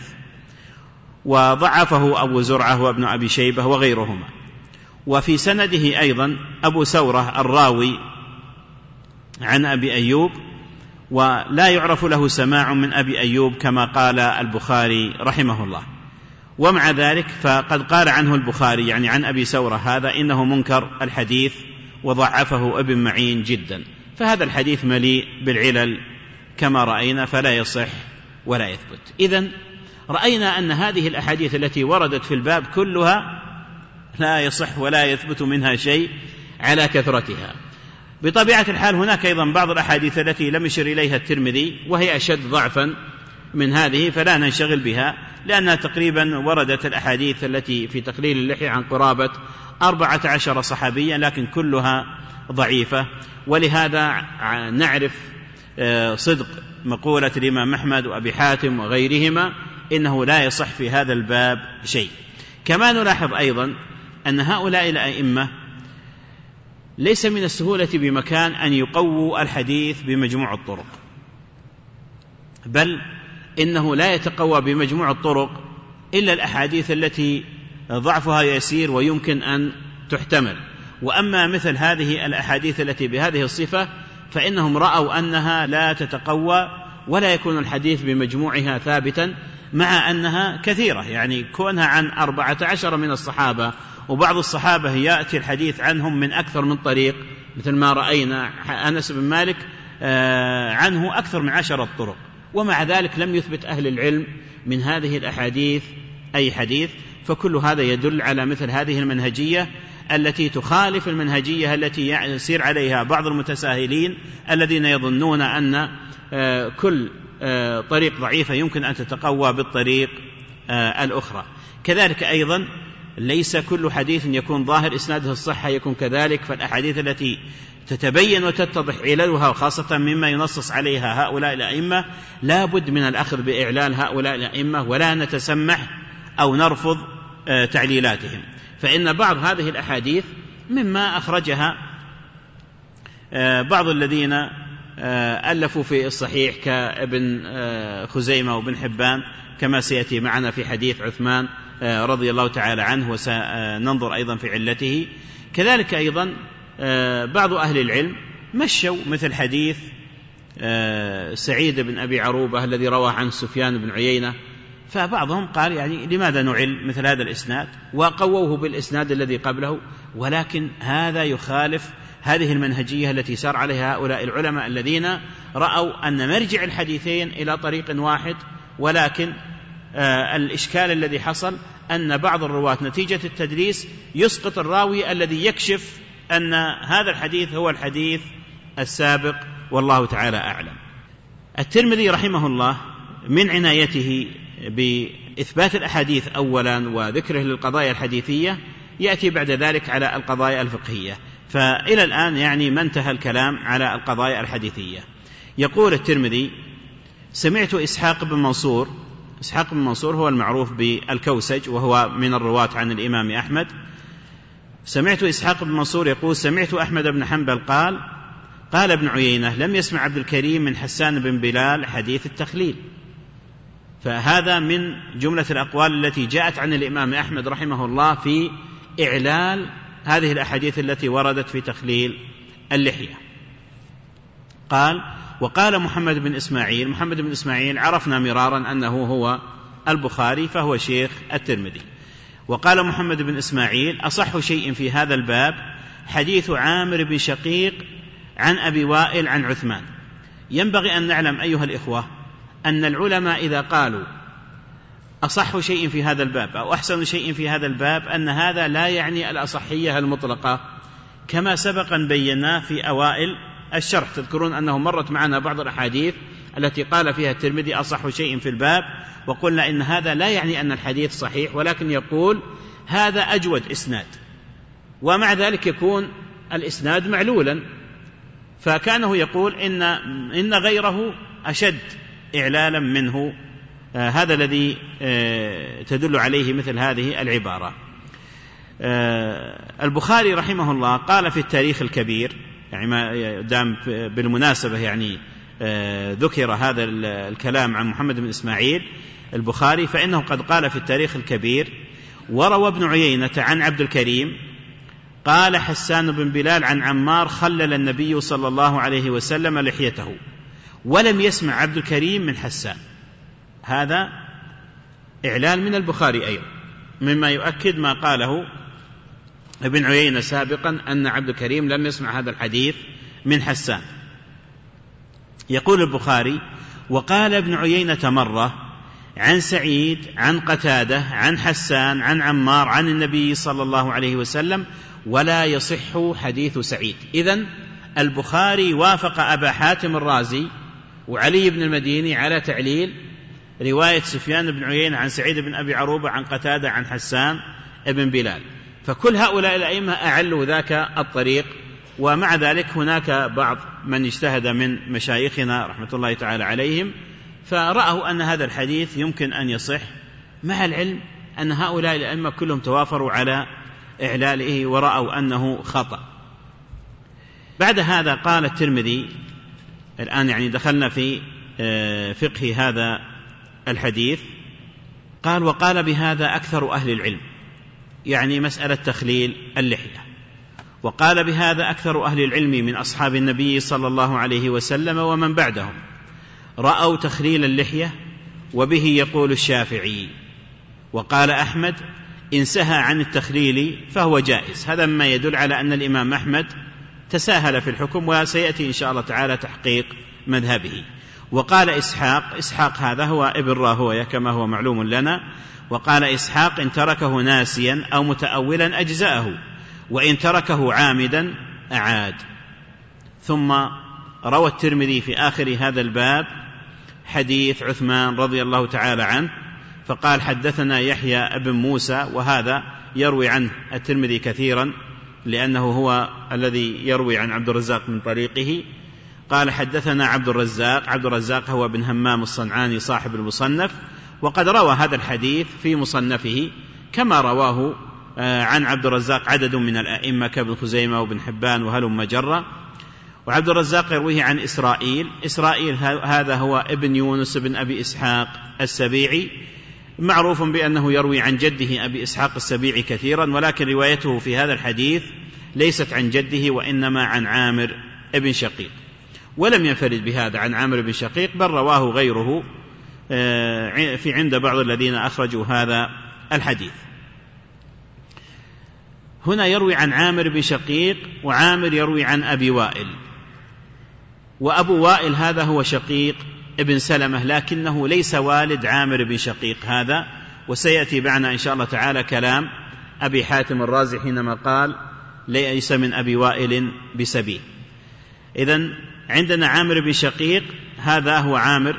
وضعفه أبو زرعة وابن أبي شيبة وغيرهما. وفي سنده أيضا أبو سورة الراوي عن أبي أيوب، ولا يعرف له سماع من أبي أيوب كما قال البخاري رحمه الله. ومع ذلك فقد قال عنه البخاري يعني عن أبي سورة هذا إنه منكر الحديث، وضعفه ابن معين جدا، فهذا الحديث مليء بالعلل كما رأينا، فلا يصح ولا يثبت. إذن رأينا أن هذه الأحاديث التي وردت في الباب كلها لا يصح ولا يثبت منها شيء على كثرتها. بطبيعة الحال هناك أيضا بعض الأحاديث التي لم يشر إليها الترمذي وهي أشد ضعفا من هذه، فلا ننشغل بها، لأنها تقريبا وردت الأحاديث التي في تقليل اللحية عن قرابة أربعة عشر صحابيا، لكن كلها ضعيفة. ولهذا نعرف صدق مقولة الإمام أحمد وأبي حاتم وغيرهما إنه لا يصح في هذا الباب شيء. كما نلاحظ أيضا أن هؤلاء الأئمة ليس من السهولة بمكان أن يقووا الحديث بمجموع الطرق، بل إنه لا يتقوى بمجموع الطرق إلا الأحاديث التي ضعفها يسير ويمكن أن تحتمل. وأما مثل هذه الأحاديث التي بهذه الصفة فإنهم رأوا أنها لا تتقوى ولا يكون الحديث بمجموعها ثابتا، مع أنها كثيرة، يعني كونها عن أربعة عشر من الصحابة، وبعض الصحابة يأتي الحديث عنهم من أكثر من طريق، مثل ما رأينا أنس بن مالك عنه أكثر من عشرة طرق، ومع ذلك لم يثبت أهل العلم من هذه الأحاديث أي حديث. فكل هذا يدل على مثل هذه المنهجية التي تخالف المنهجية التي يسير عليها بعض المتساهلين الذين يظنون أن كل طريق ضعيفة يمكن أن تتقوى بالطريق الأخرى. كذلك أيضا ليس كل حديث يكون ظاهر إسناده الصحة يكون كذلك، فالأحاديث التي تتبين وتتضح عللها وخاصة مما ينصص عليها هؤلاء الأئمة لا بد من الأخذ بإعلان هؤلاء الأئمة، ولا نتسمح أو نرفض تعليلاتهم. فإن بعض هذه الأحاديث مما أخرجها بعض الذين ألفوا في الصحيح كابن خزيمة وابن حبان، كما سيأتي معنا في حديث عثمان رضي الله تعالى عنه، وسننظر أيضا في علته. كذلك أيضا بعض أهل العلم مشوا مثل حديث سعيد بن أبي عروبة الذي رواه عن سفيان بن عيينة، فبعضهم قال يعني لماذا نعل مثل هذا الإسناد، وقووه بالإسناد الذي قبله، ولكن هذا يخالف هذه المنهجية التي سار عليها هؤلاء العلماء الذين رأوا أن مرجع الحديثين إلى طريق واحد، ولكن آه الإشكال الذي حصل أن بعض الرواة نتيجة التدليس يسقط الراوي الذي يكشف أن هذا الحديث هو الحديث السابق، والله تعالى أعلم. الترمذي رحمه الله من عنايته بإثبات الأحاديث أولا وذكره للقضايا الحديثية يأتي بعد ذلك على القضايا الفقهية، فإلى الآن يعني ما انتهى الكلام على القضايا الحديثية. يقول الترمذي: سمعت إسحاق بن منصور. إسحاق بن منصور هو المعروف بالكوسج وهو من الرواة عن الإمام أحمد. سمعت إسحاق بن منصور يقول: سمعت أحمد بن حنبل قال: قال ابن عيينة: لم يسمع عبد الكريم من حسان بن بلال حديث التخليل. فهذا من جملة الأقوال التي جاءت عن الإمام أحمد رحمه الله في إعلال هذه الأحاديث التي وردت في تخليل اللحية. قال: وقال محمد بن إسماعيل. محمد بن إسماعيل عرفنا مرارا أنه هو البخاري، فهو شيخ الترمذي. وقال محمد بن إسماعيل: أصح شيء في هذا الباب حديث عامر بن شقيق عن أبي وائل عن عثمان. ينبغي أن نعلم أيها الإخوة أن العلماء إذا قالوا أصح شيء في هذا الباب أو أحسن شيء في هذا الباب أن هذا لا يعني الأصحية المطلقة، كما سبقا بينا في أوائل الشرح. تذكرون أنه مرت معنا بعض الأحاديث التي قال فيها الترمذي أصح شيء في الباب، وقلنا إن هذا لا يعني أن الحديث صحيح، ولكن يقول هذا أجود إسناد، ومع ذلك يكون الإسناد معلولا، فكانه يقول إن, إن غيره أشد إعلالا منه. آه هذا الذي آه تدل عليه مثل هذه العبارة. آه البخاري رحمه الله قال في التاريخ الكبير، يعني ما دام بالمناسبة يعني آه ذكر هذا الكلام عن محمد بن إسماعيل البخاري، فإنه قد قال في التاريخ الكبير: وروى ابن عيينة عن عبد الكريم قال حسان بن بلال عن عمار: خلل النبي صلى الله عليه وسلم لحيته، ولم يسمع عبد الكريم من حسان. هذا إعلان من البخاري أيضا، مما يؤكد ما قاله ابن عيينة سابقا أن عبد الكريم لم يسمع هذا الحديث من حسان. يقول البخاري: وقال ابن عيينة مرة عن سعيد عن قتادة عن حسان عن عمار عن النبي صلى الله عليه وسلم ولا يصح حديث سعيد. إذن البخاري وافق أبا حاتم الرازي وعلي بن المديني على تعليل رواية سفيان بن عيينة عن سعيد بن أبي عروبة عن قتادة عن حسان بن بلال، فكل هؤلاء الأئمة أعلوا ذاك الطريق. ومع ذلك هناك بعض من اجتهد من مشايخنا رحمة الله تعالى عليهم فرأوا أن هذا الحديث يمكن أن يصح، مع العلم أن هؤلاء الأئمة كلهم توافروا على إعلاله ورأوا أنه خطأ. بعد هذا قال الترمذي، الآن يعني دخلنا في فقه هذا الحديث، قال: وقال بهذا أكثر أهل العلم، يعني مسألة تخليل اللحية. وقال بهذا أكثر أهل العلم من أصحاب النبي صلى الله عليه وسلم ومن بعدهم، رأوا تخليل اللحية، وبه يقول الشافعي. وقال أحمد: إن سهى عن التخليل فهو جائز. هذا مما يدل على أن الإمام أحمد تساهل في الحكم، وسيأتي إن شاء الله تعالى تحقيق مذهبه. وقال إسحاق، إسحاق هذا هو ابن راهوية كما هو معلوم لنا، وقال إسحاق: إن تركه ناسيا أو متأولا أجزأه، وإن تركه عامدا أعاد. ثم روى الترمذي في آخر هذا الباب حديث عثمان رضي الله تعالى عنه، فقال: حدثنا يحيى بن موسى، وهذا يروي عنه الترمذي كثيرا لأنه هو الذي يروي عن عبد الرزاق من طريقه. قال: حدثنا عبد الرزاق، عبد الرزاق هو بن همام الصنعاني صاحب المصنف، وقد روى هذا الحديث في مصنفه كما رواه عن عبد الرزاق عدد من الأئمة كابن خزيمة وابن حبان وهلم جرة. وعبد الرزاق يرويه عن إسرائيل، إسرائيل هذا هو ابن يونس بن أبي إسحاق السبيعي، معروف بأنه يروي عن جده أبي إسحاق السبيعي كثيرا، ولكن روايته في هذا الحديث ليست عن جده وإنما عن عامر بن شقيق، ولم ينفرد بهذا عن عامر بن شقيق، بل رواه غيره في عند بعض الذين أخرجوا هذا الحديث. هنا يروي عن عامر بن شقيق، وعامر يروي عن أبي وائل، وأبو وائل هذا هو شقيق ابن سلمة، لكنه ليس والد عامر بن شقيق هذا، وسيأتي معنا إن شاء الله تعالى كلام أبي حاتم الرازي حينما قال: ليس من أبي وائل بسبيل. إذن عندنا عامر بن شقيق، هذا هو عامر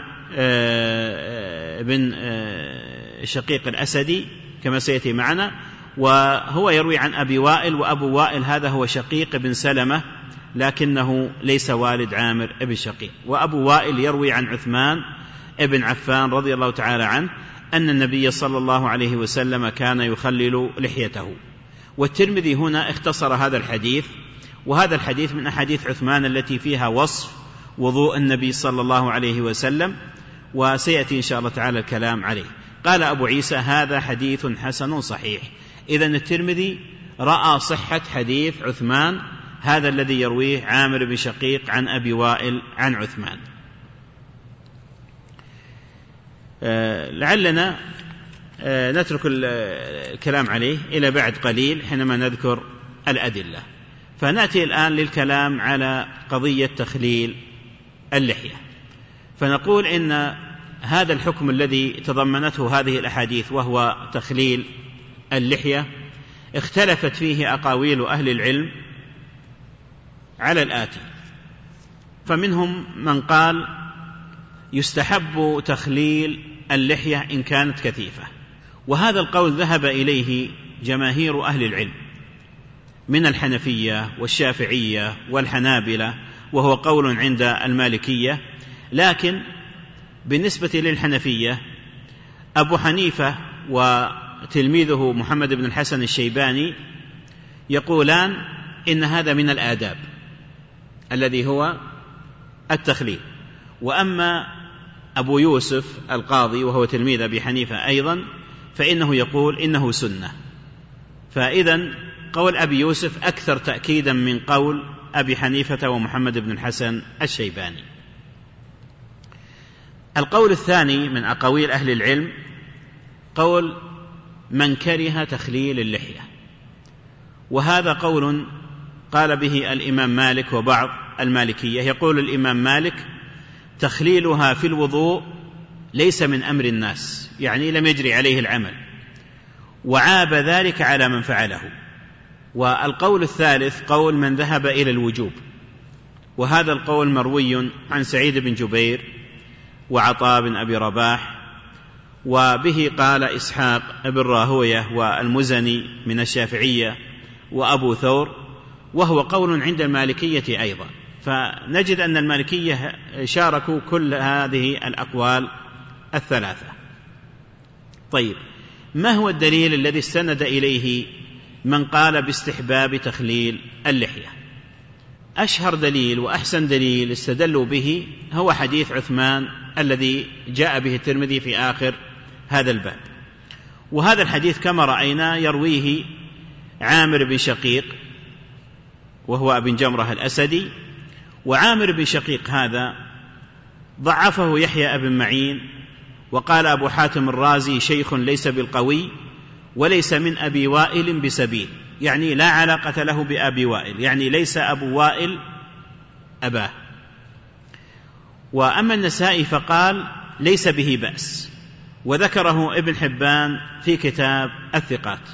بن شقيق الأسدي كما سيأتي معنا، وهو يروي عن أبي وائل، وأبو وائل هذا هو شقيق بن سلمة لكنه ليس والد عامر بن شقيق. وأبو وائل يروي عن عثمان ابن عفان رضي الله تعالى عنه أن النبي صلى الله عليه وسلم كان يخلل لحيته. والترمذي هنا اختصر هذا الحديث، وهذا الحديث من أحاديث عثمان التي فيها وصف وضوء النبي صلى الله عليه وسلم، وسيأتي إن شاء الله تعالى الكلام عليه. قال أبو عيسى: هذا حديث حسن صحيح. إذن الترمذي رأى صحة حديث عثمان هذا الذي يرويه عامر بن شقيق عن أبي وائل عن عثمان. آه لعلنا آه نترك الكلام عليه إلى بعد قليل حينما نذكر الأدلة. فنأتي الآن للكلام على قضية تخليل اللحية. فنقول إن هذا الحكم الذي تضمنته هذه الأحاديث وهو تخليل اللحية اختلفت فيه أقاويل أهل العلم على الآتي: فمنهم من قال يستحب تخليل اللحية إن كانت كثيفة، وهذا القول ذهب إليه جماهير أهل العلم من الحنفية والشافعية والحنابلة، وهو قول عند المالكية. لكن بالنسبة للحنفية أبو حنيفة وتلميذه محمد بن الحسن الشيباني يقولان إن هذا من الآداب الذي هو التخليل. وأما أبو يوسف القاضي وهو تلميذ أبي حنيفة أيضا فإنه يقول إنه سنة. فإذن قول أبي يوسف أكثر تأكيدا من قول أبي حنيفة ومحمد بن الحسن الشيباني. القول الثاني من أقاويل أهل العلم قول من كره تخليل اللحية، وهذا قول قال به الإمام مالك وبعض المالكية. يقول الإمام مالك: تخليلها في الوضوء ليس من أمر الناس، يعني لم يجري عليه العمل، وعاب ذلك على من فعله. والقول الثالث قول من ذهب إلى الوجوب، وهذا القول مروي عن سعيد بن جبير وعطاء بن أبي رباح، وبه قال إسحاق بن راهوية والمزني من الشافعية وأبو ثور، وهو قول عند المالكية أيضا. فنجد أن المالكية شاركوا كل هذه الأقوال الثلاثة. طيب، ما هو الدليل الذي استند إليه من قال باستحباب تخليل اللحية؟ أشهر دليل وأحسن دليل استدلوا به هو حديث عثمان الذي جاء به الترمذي في آخر هذا الباب. وهذا الحديث كما رأينا يرويه عامر بن شقيق وهو ابن جمرة الأسدي، وعامر بن شقيق هذا ضعفه يحيى بن معين، وقال أبو حاتم الرازي شيخ ليس بالقوي وليس من أبي وائل بسبيل، يعني لا علاقة له بأبي وائل، يعني ليس أبو وائل أباه. وأما النسائي فقال ليس به بأس، وذكره ابن حبان في كتاب الثقات.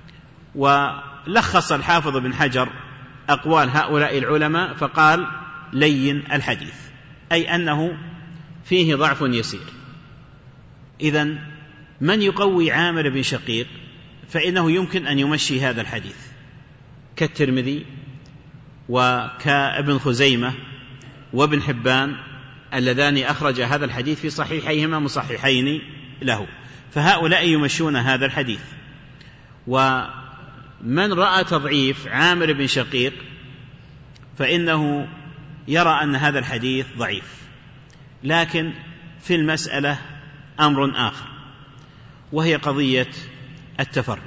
ولخص الحافظ بن حجر أقوال هؤلاء العلماء فقال لين الحديث، أي أنه فيه ضعف يسير. إذن من يقوي عامر بن شقيق فإنه يمكن أن يمشي هذا الحديث كالترمذي وكابن خزيمة وابن حبان اللذان أخرج هذا الحديث في صحيحيهما مصححين له، فهؤلاء يمشون هذا الحديث. ومن رأى تضعيف عامر بن شقيق فإنه يرى أن هذا الحديث ضعيف. لكن في المسألة أمر آخر، وهي قضية التفرد.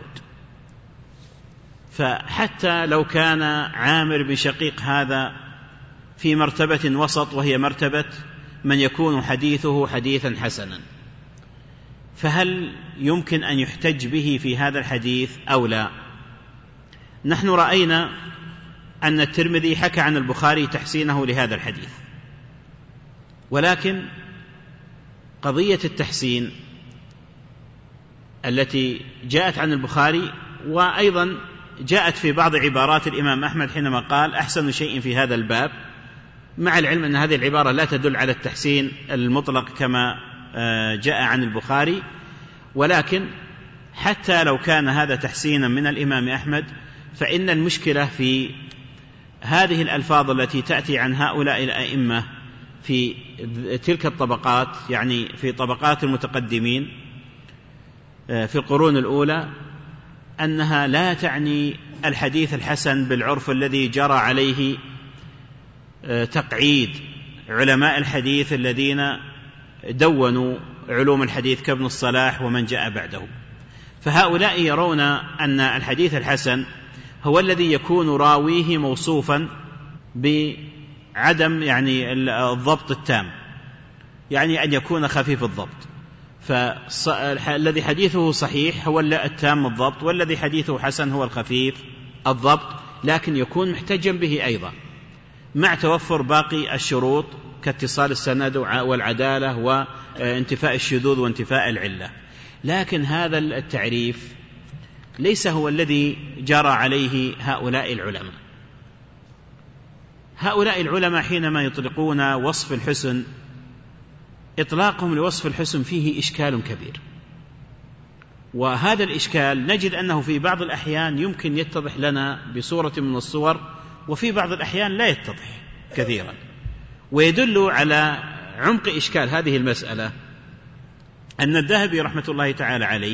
فحتى لو كان عامر بن شقيق هذا في مرتبة وسط، وهي مرتبة من يكون حديثه حديثا حسنا، فهل يمكن أن يحتج به في هذا الحديث أو لا؟ نحن رأينا أن الترمذي حكى عن البخاري تحسينه لهذا الحديث، ولكن قضية التحسين التي جاءت عن البخاري وأيضا جاءت في بعض عبارات الإمام أحمد حينما قال أحسن شيء في هذا الباب، مع العلم أن هذه العبارة لا تدل على التحسين المطلق كما جاء عن البخاري، ولكن حتى لو كان هذا تحسينا من الإمام أحمد فإن المشكلة في هذه الألفاظ التي تأتي عن هؤلاء الأئمة في تلك الطبقات، يعني في طبقات المتقدمين في القرون الأولى، أنها لا تعني الحديث الحسن بالعرف الذي جرى عليه تقعيد علماء الحديث الذين دونوا علوم الحديث كابن الصلاح ومن جاء بعده. فهؤلاء يرون أن الحديث الحسن هو الذي يكون راويه موصوفا بعدم يعني الضبط التام، يعني أن يكون خفيف الضبط. فالذي حديثه صحيح هو التام الضبط، والذي حديثه حسن هو الخفيف الضبط، لكن يكون محتجا به أيضا مع توفر باقي الشروط كاتصال السند والعدالة وانتفاء الشذوذ وانتفاء العلة. لكن هذا التعريف ليس هو الذي جرى عليه هؤلاء العلماء. هؤلاء العلماء حينما يطلقون وصف الحسن، إطلاقهم لوصف الحسن فيه إشكال كبير، وهذا الإشكال نجد أنه في بعض الأحيان يمكن يتضح لنا بصورة من الصور، وفي بعض الأحيان لا يتضح كثيرا. ويدل على عمق إشكال هذه المسألة أن الذهبي رحمة الله تعالى عليه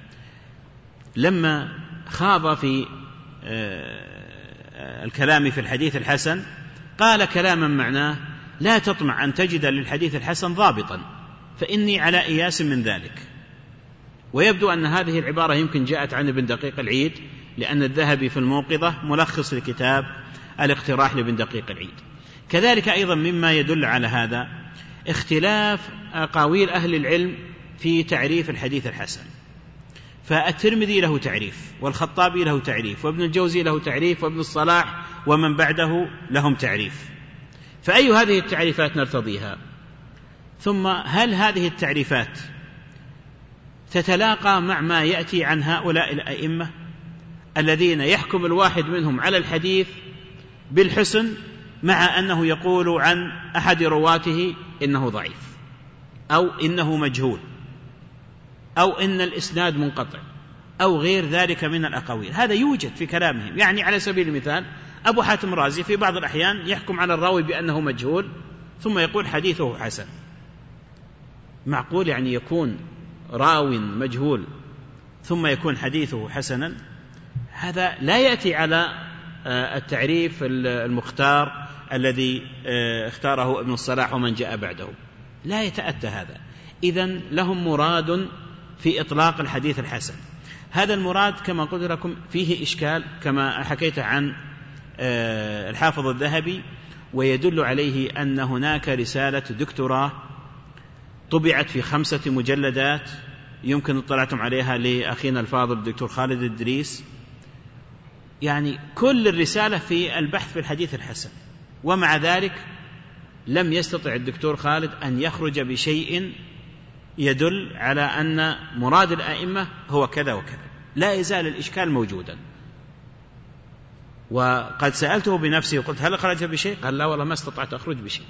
لما خاض في الكلام في الحديث الحسن قال كلاما معناه: لا تطمع أن تجد للحديث الحسن ضابطا فإني على إياس من ذلك. ويبدو أن هذه العبارة يمكن جاءت عن ابن دقيق العيد، لأن الذهبي في الموقظة ملخص لكتاب الاقتراح لابن دقيق العيد. كذلك أيضا مما يدل على هذا اختلاف أقاويل أهل العلم في تعريف الحديث الحسن. فالترمذي له تعريف، والخطابي له تعريف، وابن الجوزي له تعريف، وابن الصلاح ومن بعده لهم تعريف. فأي هذه التعريفات نرتضيها؟ ثم هل هذه التعريفات تتلاقى مع ما يأتي عن هؤلاء الأئمة الذين يحكم الواحد منهم على الحديث بالحسن، مع أنه يقول عن أحد رواته إنه ضعيف، أو إنه مجهول، أو إن الإسناد منقطع، أو غير ذلك من الأقاويل؟ هذا يوجد في كلامهم. يعني على سبيل المثال أبو حاتم الرازي في بعض الأحيان يحكم على الراوي بأنه مجهول ثم يقول حديثه حسن. معقول يعني يكون راو مجهول ثم يكون حديثه حسنا؟ هذا لا يأتي على التعريف المختار الذي اختاره ابن الصلاح ومن جاء بعده، لا يتأتى هذا. إذن لهم مراد في إطلاق الحديث الحسن. هذا المراد كما قلت لكم فيه إشكال كما حكيت عن الحافظ الذهبي، ويدل عليه أن هناك رسالة دكتوراه طبعت في خمسة مجلدات، يمكن اطلعتم عليها لأخينا الفاضل الدكتور خالد الدريس. يعني كل الرسالة في البحث في الحديث الحسن، ومع ذلك لم يستطع الدكتور خالد أن يخرج بشيء يدل على أن مراد الأئمة هو كذا وكذا. لا يزال الإشكال موجودا. وقد سألته بنفسي وقلت: هل خرج بشيء؟ قال: لا والله ما استطعت أخرج بشيء.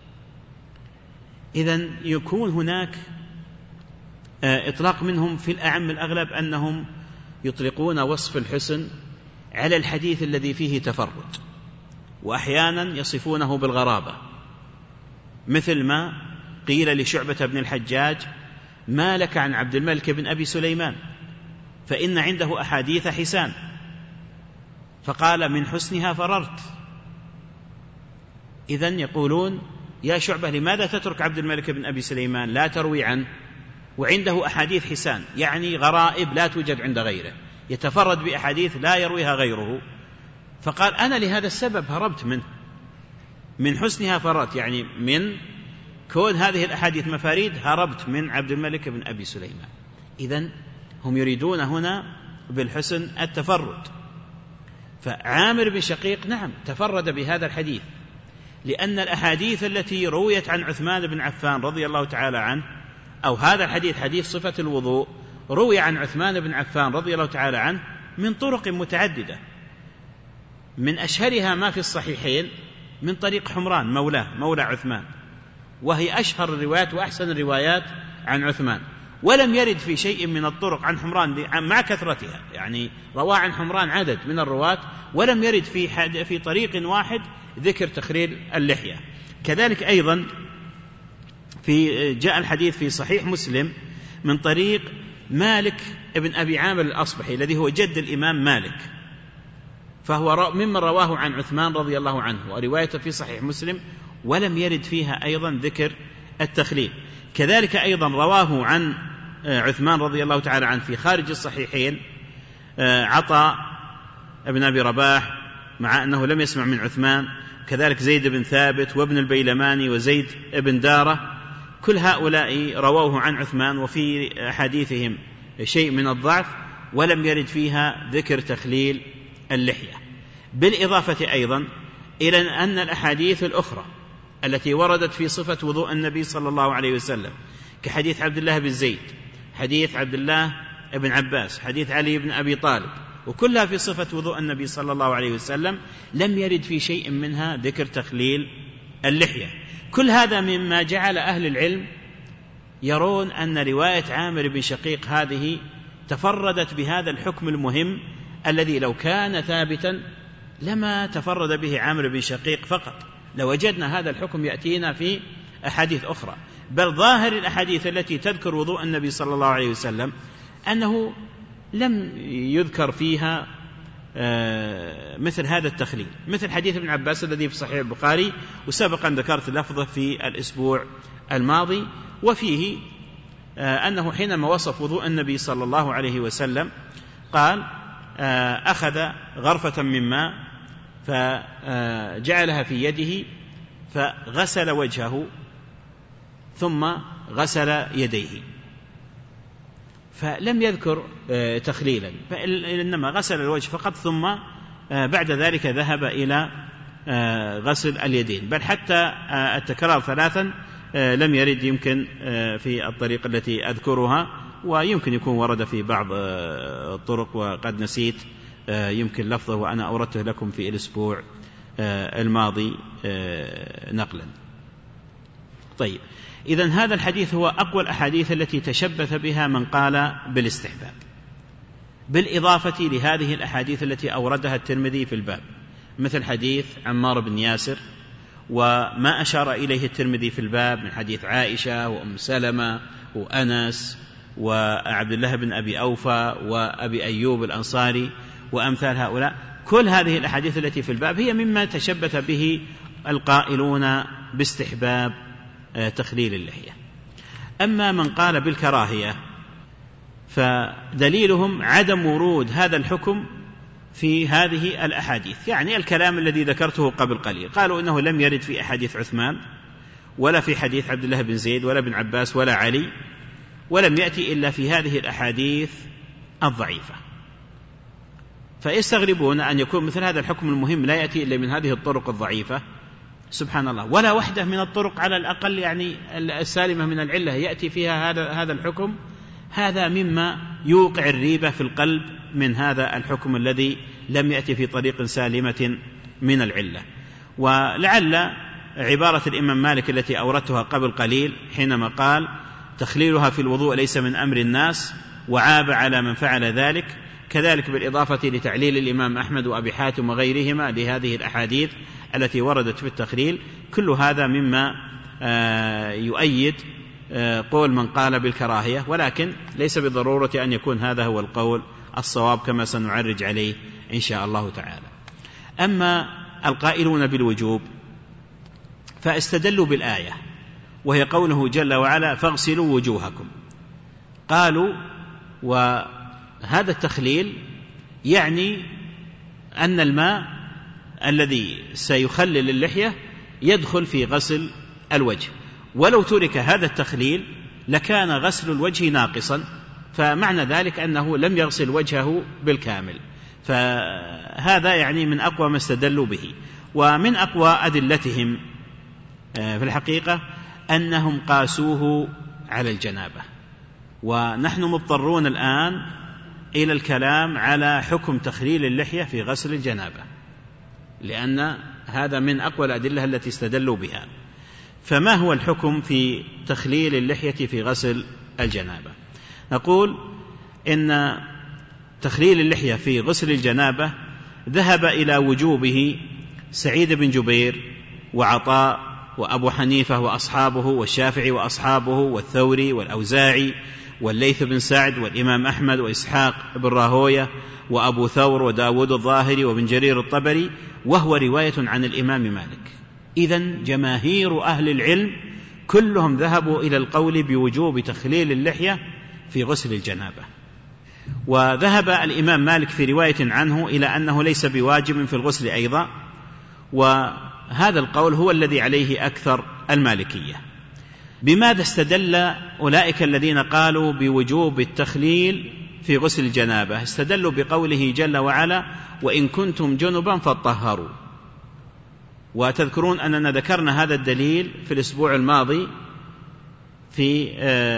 إذن يكون هناك إطلاق منهم في الأعم الأغلب أنهم يطلقون وصف الحسن على الحديث الذي فيه تفرد، وأحيانا يصفونه بالغرابة، مثل ما قيل لشعبة بن الحجاج: ما لك عن عبد الملك بن أبي سليمان فإن عنده أحاديث حسان، فقال: من حسنها فررت. إذن يقولون: يا شعبة لماذا تترك عبد الملك بن أبي سليمان لا تروي عنه وعنده أحاديث حسان، يعني غرائب لا توجد عند غيره، يتفرد بأحاديث لا يرويها غيره. فقال: أنا لهذا السبب هربت منه، من حسنها فررت، يعني من كون هذه الأحاديث مفاريد هربت من عبد الملك بن أبي سليمان. إذن هم يريدون هنا بالحسن التفرد. فعامر بن شقيق نعم تفرد بهذا الحديث، لأن الأحاديث التي رويت عن عثمان بن عفان رضي الله تعالى عنه، أو هذا الحديث حديث صفة الوضوء، روي عن عثمان بن عفان رضي الله تعالى عنه من طرق متعددة، من أشهرها ما في الصحيحين من طريق حمران مولاه مولى عثمان، وهي أشهر الروايات وأحسن الروايات عن عثمان. ولم يرد في شيء من الطرق عن حمران مع كثرتها، يعني روى عن حمران عدد من الرواة، ولم يرد في في طريق واحد ذكر تخرير اللحية. كذلك أيضا في جاء الحديث في صحيح مسلم من طريق مالك ابن أبي عامر الأصبحي الذي هو جد الإمام مالك، فهو ممن رواه عن عثمان رضي الله عنه، وروايته في صحيح مسلم ولم يرد فيها أيضا ذكر التخليل. كذلك أيضا رواه عن عثمان رضي الله تعالى عنه في خارج الصحيحين عطاء ابن أبي رباح، مع أنه لم يسمع من عثمان، كذلك زيد بن ثابت وابن البيلماني وزيد بن دارة، كل هؤلاء رووه عن عثمان وفي حديثهم شيء من الضعف، ولم يرد فيها ذكر تخليل اللحية. بالإضافة أيضا إلى أن الأحاديث الأخرى التي وردت في صفة وضوء النبي صلى الله عليه وسلم، كحديث عبد الله بن زيد، حديث عبد الله بن عباس، حديث علي بن أبي طالب، وكلها في صفة وضوء النبي صلى الله عليه وسلم، لم يرد في شيء منها ذكر تخليل اللحية. كل هذا مما جعل أهل العلم يرون أن رواية عامر بن شقيق هذه تفردت بهذا الحكم المهم الذي لو كان ثابتا لما تفرد به عامر بن شقيق فقط، لوجدنا هذا الحكم يأتينا في أحاديث أخرى. بل ظاهر الأحاديث التي تذكر وضوء النبي صلى الله عليه وسلم أنه لم يذكر فيها مثل هذا التخليل، مثل حديث ابن عباس الذي في صحيح البخاري، وسبقا ذكرت لفظه في الأسبوع الماضي، وفيه أنه حينما وصف وضوء النبي صلى الله عليه وسلم قال أخذ غرفة من ماء فجعلها في يده فغسل وجهه ثم غسل يديه، فلم يذكر تخليلا، إنما غسل الوجه فقط، ثم بعد ذلك ذهب إلى غسل اليدين. بل حتى التكرار ثلاثا لم يرد يمكن في الطريقة التي أذكرها، ويمكن يكون ورد في بعض الطرق وقد نسيت يمكن لفظه وأنا أوردته لكم في الأسبوع الماضي نقلا. طيب، إذن هذا الحديث هو أقوى الأحاديث التي تشبث بها من قال بالاستحباب، بالإضافة لهذه الأحاديث التي أوردها الترمذي في الباب، مثل حديث عمار بن ياسر، وما أشار إليه الترمذي في الباب من حديث عائشة وأم سلمة وأنس وعبد الله بن أبي أوفى وأبي أيوب الأنصاري وأمثال هؤلاء. كل هذه الأحاديث التي في الباب هي مما تشبث به القائلون باستحباب تخليل اللحية. أما من قال بالكراهية فدليلهم عدم ورود هذا الحكم في هذه الأحاديث، يعني الكلام الذي ذكرته قبل قليل، قالوا إنه لم يرد في أحاديث عثمان ولا في حديث عبد الله بن زيد ولا بن عباس ولا علي، ولم يأتي إلا في هذه الأحاديث الضعيفة، فيستغربون أن يكون مثل هذا الحكم المهم لا يأتي إلا من هذه الطرق الضعيفة. سبحان الله، ولا وحدة من الطرق على الأقل يعني السالمة من العلة يأتي فيها هذا هذا الحكم. هذا مما يوقع الريبة في القلب من هذا الحكم الذي لم يأتي في طريق سالمة من العلة. ولعل عبارة الإمام مالك التي أوردتها قبل قليل حينما قال تخليلها في الوضوء ليس من أمر الناس وعاب على من فعل ذلك، كذلك بالإضافة لتعليل الإمام أحمد وأبي حاتم وغيرهما لهذه الأحاديث التي وردت في التخليل، كل هذا مما يؤيد قول من قال بالكراهية، ولكن ليس بالضرورة أن يكون هذا هو القول الصواب كما سنعرج عليه إن شاء الله تعالى. أما القائلون بالوجوب فاستدلوا بالآية وهي قوله جل وعلا فاغسلوا وجوهكم، قالوا وهذا التخليل يعني أن الماء الذي سيخلل اللحية يدخل في غسل الوجه، ولو ترك هذا التخليل لكان غسل الوجه ناقصا، فمعنى ذلك أنه لم يغسل وجهه بالكامل. فهذا يعني من أقوى ما استدلوا به. ومن أقوى أدلتهم في الحقيقة أنهم قاسوه على الجنابة، ونحن مضطرون الآن إلى الكلام على حكم تخليل اللحية في غسل الجنابة، لأن هذا من أقوى الأدلة التي استدلوا بها. فما هو الحكم في تخليل اللحية في غسل الجنابة؟ نقول إن تخليل اللحية في غسل الجنابة ذهب إلى وجوبه سعيد بن جبير وعطاء وأبو حنيفة وأصحابه والشافعي وأصحابه والثوري والأوزاعي والليث بن سعد والإمام أحمد وإسحاق بن راهوية وأبو ثور وداود الظاهري وابن جرير الطبري، وهو رواية عن الإمام مالك. إذن جماهير أهل العلم كلهم ذهبوا إلى القول بوجوب تخليل اللحية في غسل الجنابة. وذهب الإمام مالك في رواية عنه إلى أنه ليس بواجب في الغسل أيضا، وهذا القول هو الذي عليه أكثر المالكية. بماذا استدل أولئك الذين قالوا بوجوب التخليل في غسل الجنابة؟ استدلوا بقوله جل وعلا وإن كنتم جنبا فطهروا. وتذكرون أننا ذكرنا هذا الدليل في الأسبوع الماضي في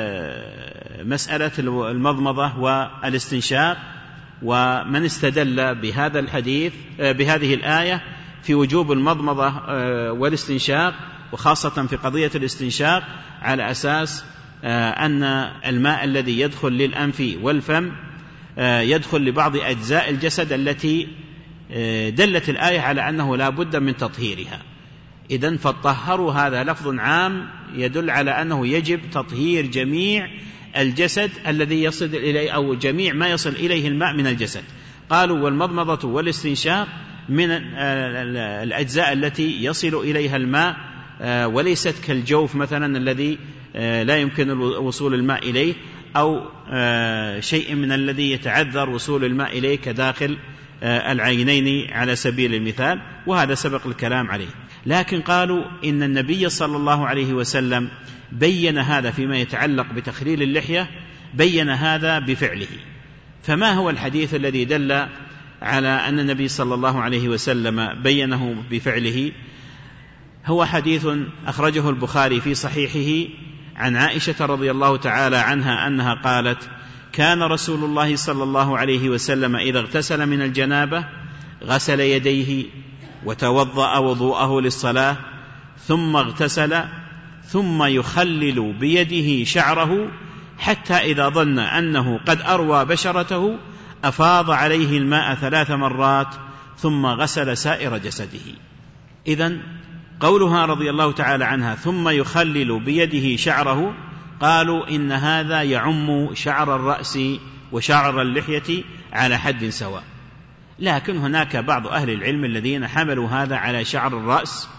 مسألة المضمضة والاستنشاق، ومن استدل بهذا الحديث بهذه الآية في وجوب المضمضة والاستنشاق، وخاصة في قضية الاستنشاق، على أساس أن الماء الذي يدخل للأنف والفم يدخل لبعض أجزاء الجسد التي دلت الآية على أنه لا بد من تطهيرها. إذن فالطهروا هذا لفظ عام يدل على أنه يجب تطهير جميع الجسد الذي يصل إليه، أو جميع ما يصل إليه الماء من الجسد. قالوا والمضمضة والاستنشاق من الأجزاء التي يصل إليها الماء، وليست كالجوف مثلا الذي لا يمكن وصول الماء إليه، أو شيء من الذي يتعذر وصول الماء إليه كداخل العينين على سبيل المثال، وهذا سبق الكلام عليه. لكن قالوا إن النبي صلى الله عليه وسلم بين هذا فيما يتعلق بتخليل اللحية، بين هذا بفعله. فما هو الحديث الذي دل على أن النبي صلى الله عليه وسلم بينه بفعله؟ هو حديث أخرجه البخاري في صحيحه عن عائشة رضي الله تعالى عنها أنها قالت: كان رسول الله صلى الله عليه وسلم إذا اغتسل من الجنابة غسل يديه وتوضأ وضوءه للصلاة، ثم اغتسل، ثم يخلل بيده شعره، حتى إذا ظن أنه قد أروى بشرته أفاض عليه الماء ثلاث مرات، ثم غسل سائر جسده. إذن قولها رضي الله تعالى عنها ثم يخلل بيده شعره، قالوا إن هذا يعم شعر الرأس وشعر اللحية على حد سواء. لكن هناك بعض أهل العلم الذين حملوا هذا على شعر الرأس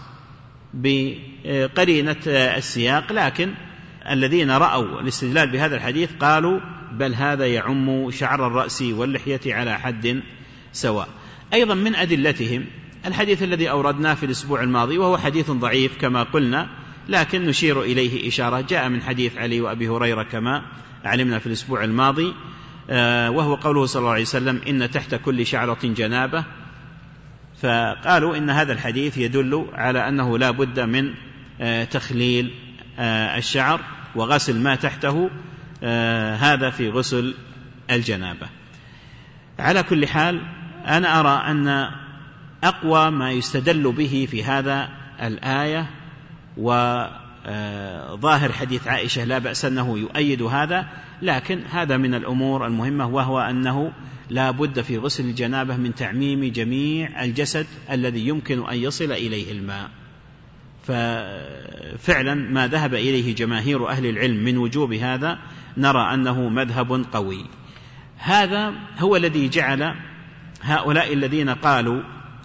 بقرينة السياق، لكن الذين رأوا الاستدلال بهذا الحديث قالوا بل هذا يعم شعر الرأس واللحية على حد سواء. أيضا من أدلتهم الحديث الذي أوردناه في الأسبوع الماضي، وهو حديث ضعيف كما قلنا، لكن نشير إليه إشارة، جاء من حديث علي وأبي هريرة كما علمنا في الأسبوع الماضي، وهو قوله صلى الله عليه وسلم: إن تحت كل شعرة جنابة. فقالوا إن هذا الحديث يدل على أنه لا بد من تخليل الشعر وغسل ما تحته، هذا في غسل الجنابة. على كل حال أنا أرى أن أقوى ما يستدل به في هذا الآية، وظاهر حديث عائشة لا بأس أنه يؤيد هذا، لكن هذا من الأمور المهمة، وهو أنه لا بد في غسل الجنابة من تعميم جميع الجسد الذي يمكن أن يصل إليه الماء. ففعلا ما ذهب إليه جماهير أهل العلم من وجوب هذا نرى أنه مذهب قوي. هذا هو الذي جعل هؤلاء الذين قالوا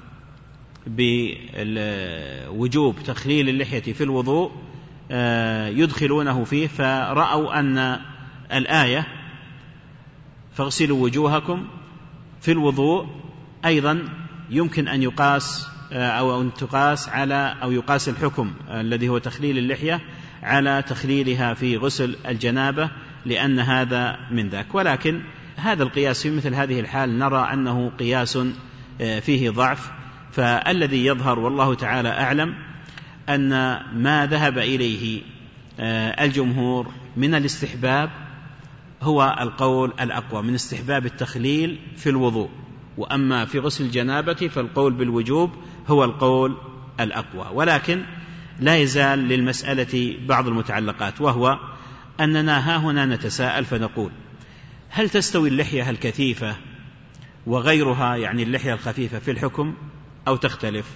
بوجوب تخليل اللحية في الوضوء يدخلونه فيه، فرأوا أن الآية فاغسلوا وجوهكم في الوضوء أيضا يمكن أن يقاس أو أن تقاس على أو يقاس الحكم الذي هو تخليل اللحية على تخليلها في غسل الجنابة، لأن هذا من ذاك. ولكن هذا القياس في مثل هذه الحال نرى أنه قياس فيه ضعف، فالذي يظهر والله تعالى أعلم أن ما ذهب إليه الجمهور من الاستحباب هو القول الأقوى، من استحباب التخليل في الوضوء، وأما في غسل الجنابة فالقول بالوجوب هو القول الأقوى. ولكن لا يزال للمسألة بعض المتعلقات، وهو أننا ها هنا نتساءل فنقول: هل تستوي اللحية الكثيفة وغيرها، يعني اللحية الخفيفة، في الحكم أو تختلف؟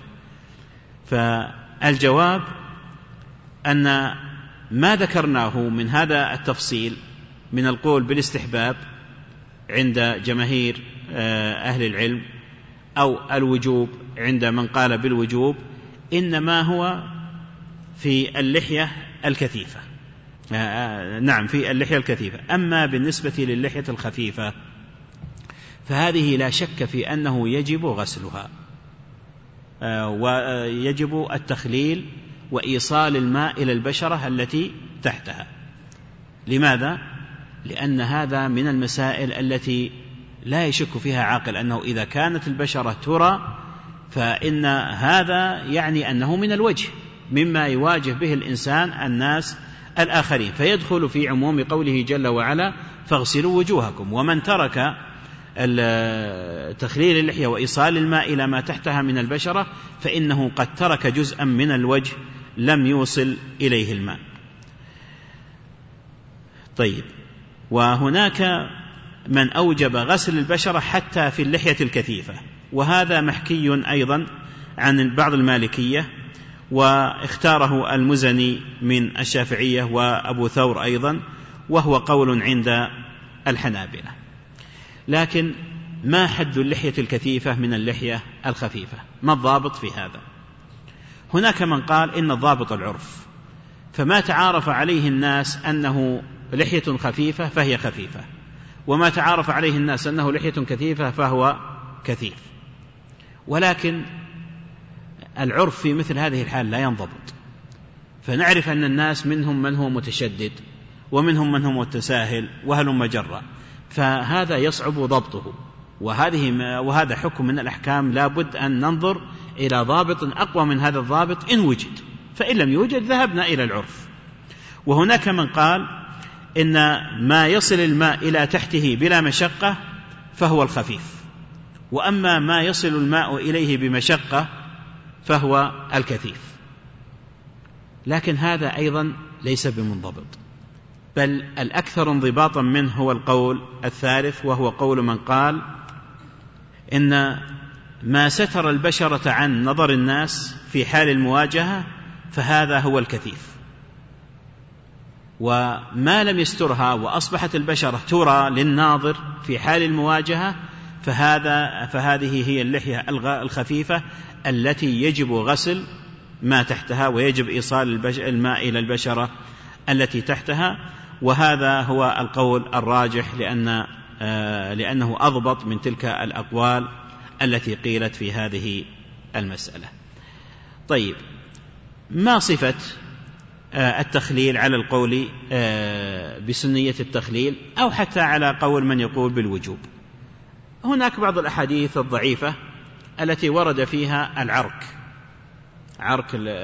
فالجواب أن ما ذكرناه من هذا التفصيل من القول بالاستحباب عند جماهير أهل العلم أو الوجوب عند من قال بالوجوب، إنما هو في اللحية الكثيفة، نعم في اللحية الكثيفة. أما بالنسبة للحية الخفيفة فهذه لا شك في أنه يجب غسلها، ويجب التخليل وإيصال الماء إلى البشرة التي تحتها. لماذا؟ لأن هذا من المسائل التي لا يشك فيها عاقل أنه إذا كانت البشرة ترى فإن هذا يعني أنه من الوجه مما يواجه به الإنسان الناس الآخرين، فيدخل في عموم قوله جل وعلا فاغسلوا وجوهكم. ومن ترك تخليل اللحية وإيصال الماء إلى ما تحتها من البشرة فإنه قد ترك جزءا من الوجه لم يوصل إليه الماء. طيب، وهناك من أوجب غسل البشرة حتى في اللحية الكثيفة، وهذا محكي أيضا عن بعض المالكية، واختاره المزني من الشافعية وأبو ثور أيضا، وهو قول عند الحنابلة. لكن ما حد اللحية الكثيفة من اللحية الخفيفة؟ ما الضابط في هذا؟ هناك من قال إن الضابط العرف، فما تعارف عليه الناس أنه لحية خفيفة فهي خفيفة، وما تعارف عليه الناس أنه لحية كثيفة فهو كثيف. ولكن العرف في مثل هذه الحال لا ينضبط، فنعرف أن الناس منهم من هو متشدد ومنهم من هو متساهل وهلم جرا، فهذا يصعب ضبطه، وهذه وهذا حكم من الأحكام لا بد أن ننظر إلى ضابط أقوى من هذا الضابط إن وجد، فإن لم يوجد ذهبنا إلى العرف. وهناك من قال إن ما يصل الماء إلى تحته بلا مشقة فهو الخفيف، وأما ما يصل الماء إليه بمشقة فهو الكثيف. لكن هذا أيضا ليس بمنضبط، بل الأكثر انضباطا منه هو القول الثالث، وهو قول من قال إن ما ستر البشرة عن نظر الناس في حال المواجهة فهذا هو الكثيف، وما لم يسترها وأصبحت البشرة ترى للناظر في حال المواجهة فهذا فهذه هي اللحية الخفيفة التي يجب غسل ما تحتها ويجب إيصال الماء إلى البشرة التي تحتها. وهذا هو القول الراجح لأن لأنه أضبط من تلك الأقوال التي قيلت في هذه المسألة. طيب، ما صفة التخليل على القول بسنية التخليل أو حتى على قول من يقول بالوجوب؟ هناك بعض الأحاديث الضعيفة التي ورد فيها العرك، عرك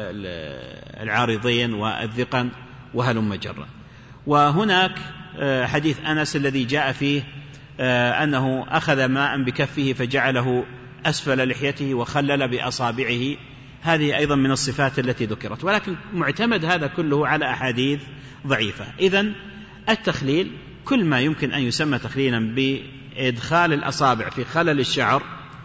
العارضين والذقن وهلم جرا. وهناك حديث أنس الذي جاء فيه أنه أخذ ماء بكفه فجعله أسفل لحيته وخلل بأصابعه، هذه أيضا من الصفات التي ذكرت، ولكن معتمد هذا كله على أحاديث ضعيفة. إذن التخليل كل ما يمكن أن يسمى تخليلا بإدخال الأصابع في خلل الشعر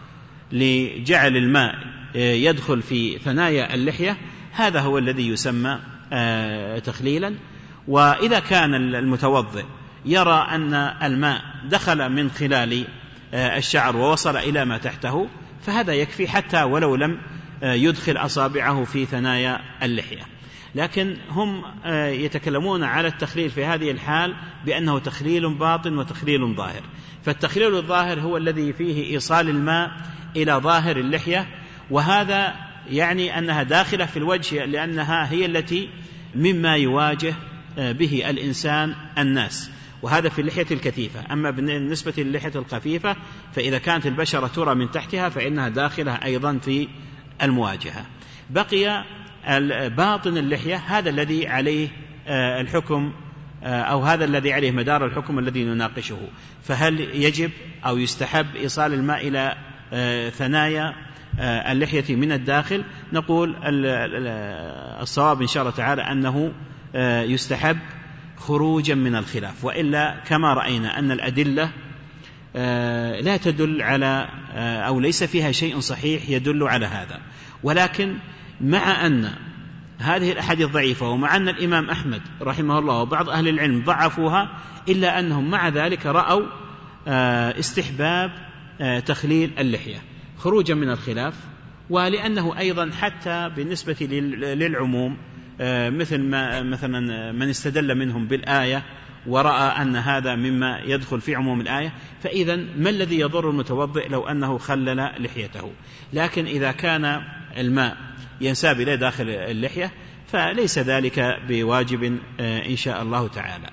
لجعل الماء يدخل في ثنايا اللحية، هذا هو الذي يسمى تخليلا. وإذا كان المتوضئ يرى أن الماء دخل من خلال الشعر ووصل إلى ما تحته فهذا يكفي حتى ولو لم يدخل أصابعه في ثنايا اللحية. لكن هم يتكلمون على التخليل في هذه الحال بأنه تخليل باطن وتخليل ظاهر. فالتخليل الظاهر هو الذي فيه إيصال الماء إلى ظاهر اللحية، وهذا يعني أنها داخلة في الوجه لأنها هي التي مما يواجه به الإنسان الناس، وهذا في اللحية الكثيفة. أما بالنسبة للحية الخفيفة فإذا كانت البشرة ترى من تحتها فإنها داخلة أيضا في المواجهة. بقي باطن اللحية، هذا الذي عليه الحكم أو هذا الذي عليه مدار الحكم الذي نناقشه، فهل يجب أو يستحب إيصال الماء إلى ثنايا اللحية من الداخل؟ نقول الصواب إن شاء الله تعالى أنه يستحب خروجا من الخلاف، وإلا كما رأينا أن الأدلة لا تدل على أو ليس فيها شيء صحيح يدل على هذا. ولكن مع أن هذه الأحاديث ضعيفة ومع أن الإمام أحمد رحمه الله وبعض أهل العلم ضعفوها، إلا أنهم مع ذلك رأوا استحباب تخليل اللحية خروجا من الخلاف، ولأنه أيضا حتى بالنسبة للعموم مثل ما مثلا من استدل منهم بالآية ورأى أن هذا مما يدخل في عموم الآية، فإذا ما الذي يضر المتوضئ لو أنه خلل لحيته؟ لكن إذا كان الماء ينساب إلى داخل اللحية فليس ذلك بواجب إن شاء الله تعالى.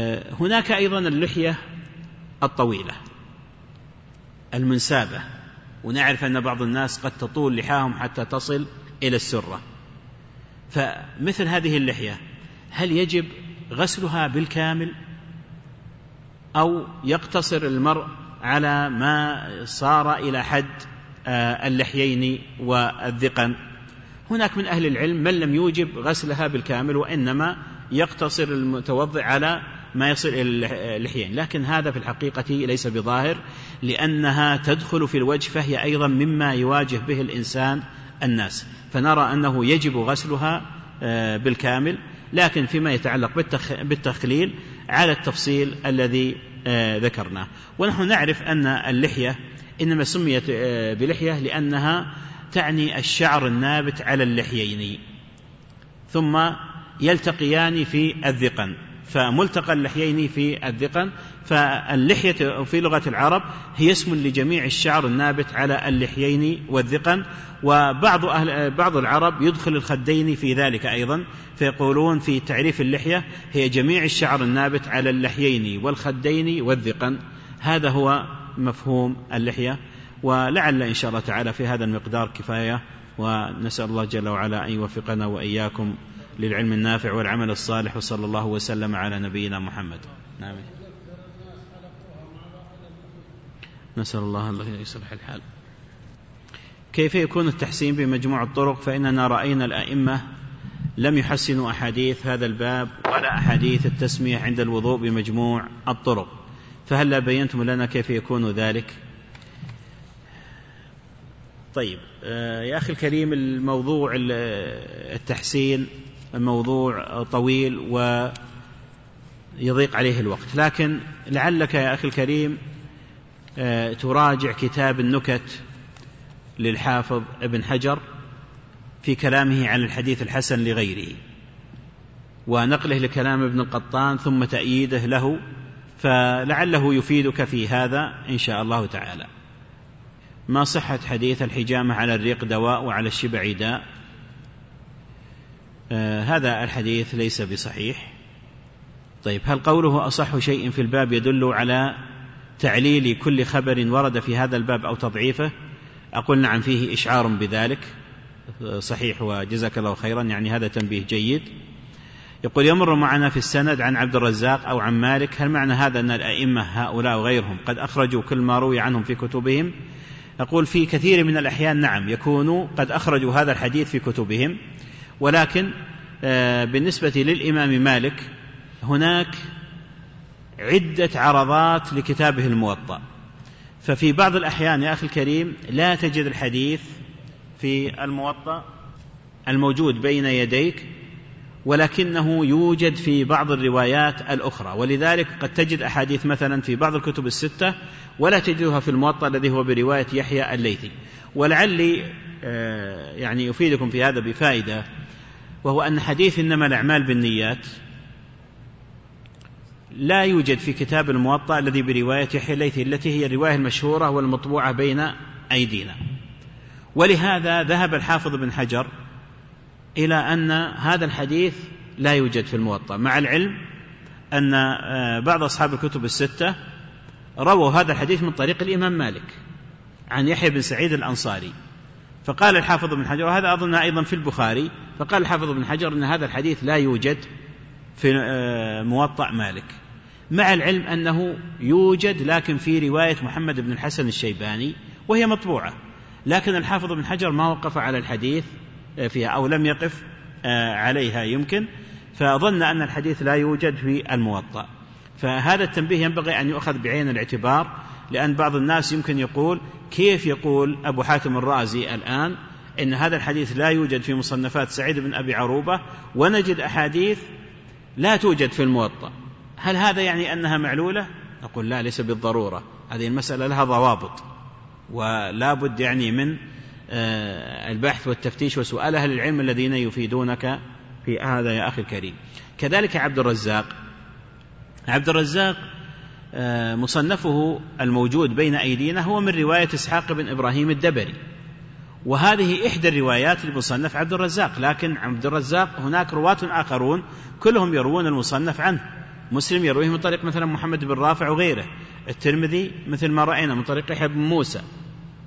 هناك أيضا اللحية الطويلة المنسابة ونعرف أن بعض الناس قد تطول لحاهم حتى تصل إلى السرة. فمثل هذه اللحية هل يجب غسلها بالكامل أو يقتصر المرء على ما صار إلى حد اللحيين والذقن؟ هناك من أهل العلم من لم يوجب غسلها بالكامل، وإنما يقتصر المتوضئ على ما يصل إلى اللحيين، لكن هذا في الحقيقة ليس بظاهر، لأنها تدخل في الوجه، فهي أيضا مما يواجه به الإنسان الناس، فنرى أنه يجب غسلها بالكامل، لكن فيما يتعلق بالتخليل على التفصيل الذي ذكرناه. ونحن نعرف أن اللحية إنما سميت بلحية لأنها تعني الشعر النابت على اللحيين ثم يلتقيان في الذقن، فملتقى اللحيين في الذقن، فاللحية في لغة العرب هي اسم لجميع الشعر النابت على اللحيين والذقن. وبعض أهل بعض العرب يدخل الخدين في ذلك أيضا، فيقولون في تعريف اللحية هي جميع الشعر النابت على اللحيين والخدين والذقن. هذا هو مفهوم اللحية، ولعل إن شاء الله تعالى في هذا المقدار كفاية، ونسأل الله جل وعلا أن يوفقنا وإياكم للعلم النافع والعمل الصالح، وصلى الله وسلم على نبينا محمد. نعم. نسأل الله أن يصلح الحال. كيف يكون التحسين بمجموع الطرق؟ فإننا رأينا الأئمة لم يحسنوا أحاديث هذا الباب ولا أحاديث التسمية عند الوضوء بمجموع الطرق، فهل بينتم لنا كيف يكون ذلك؟ طيب يا أخي الكريم، الموضوع التحسين موضوع طويل ويضيق عليه الوقت، لكن لعلك يا أخي الكريم تراجع كتاب النكت للحافظ ابن حجر في كلامه عن الحديث الحسن لغيره، ونقله لكلام ابن القطان ثم تأييده له، فلعله يفيدك في هذا إن شاء الله تعالى. ما صحة حديث الحجامة على الريق دواء وعلى الشبع داء؟ آه هذا الحديث ليس بصحيح. طيب هل قوله أصح شيء في الباب يدل على تعليل كل خبر ورد في هذا الباب أو تضعيفه؟ أقول نعم، فيه إشعار بذلك، صحيح وجزاك الله خيرا، يعني هذا تنبيه جيد. يقول يمر معنا في السند عن عبد الرزاق أو عن مالك، هل معنى هذا أن الأئمة هؤلاء وغيرهم قد أخرجوا كل ما روي عنهم في كتبهم؟ أقول في كثير من الأحيان نعم يكونوا قد أخرجوا هذا الحديث في كتبهم، ولكن بالنسبة للإمام مالك هناك عدة عرضات لكتابه الموطأ، ففي بعض الأحيان يا أخي الكريم لا تجد الحديث في الموطأ الموجود بين يديك، ولكنه يوجد في بعض الروايات الأخرى، ولذلك قد تجد أحاديث مثلا في بعض الكتب الستة ولا تجدها في الموطأ الذي هو برواية يحيى الليثي. ولعلي يعني يفيدكم في هذا بفائدة، وهو أن حديث إنما الأعمال بالنيات لا يوجد في كتاب الموطأ الذي برواية يحيى الليثي التي هي الرواية المشهورة والمطبوعة بين أيدينا، ولهذا ذهب الحافظ بن حجر إلى أن هذا الحديث لا يوجد في الموطأ، مع العلم أن بعض أصحاب الكتب الستة رووا هذا الحديث من طريق الإمام مالك عن يحيى بن سعيد الأنصاري، فقال الحافظ بن حجر، وهذا أظن أيضا في البخاري، فقال الحافظ بن حجر أن هذا الحديث لا يوجد في موطأ مالك، مع العلم أنه يوجد لكن في رواية محمد بن الحسن الشيباني وهي مطبوعة، لكن الحافظ بن حجر ما وقف على الحديث فيها أو لم يقف عليها يمكن، فظن أن الحديث لا يوجد في الموطأ. فهذا التنبيه ينبغي أن يؤخذ بعين الاعتبار، لأن بعض الناس يمكن يقول كيف يقول أبو حاتم الرازي الآن إن هذا الحديث لا يوجد في مصنفات سعيد بن أبي عروبة ونجد أحاديث لا توجد في الموطأ، هل هذا يعني أنها معلولة؟ نقول لا، ليس بالضرورة، هذه المسألة لها ضوابط ولا بد يعني من البحث والتفتيش وسؤال أهل العلم الذين يفيدونك في هذا يا أخي الكريم. كذلك عبد الرزاق عبد الرزاق مصنفه الموجود بين أيدينا هو من رواية إسحاق بن إبراهيم الدبري، وهذه إحدى الروايات لمصنف عبد الرزاق، لكن عبد الرزاق هناك رواة آخرون كلهم يروون المصنف عنه، مسلم يرويه من طريق مثلا محمد بن رافع وغيره، الترمذي مثل ما رأينا من طريق يحيى بن موسى،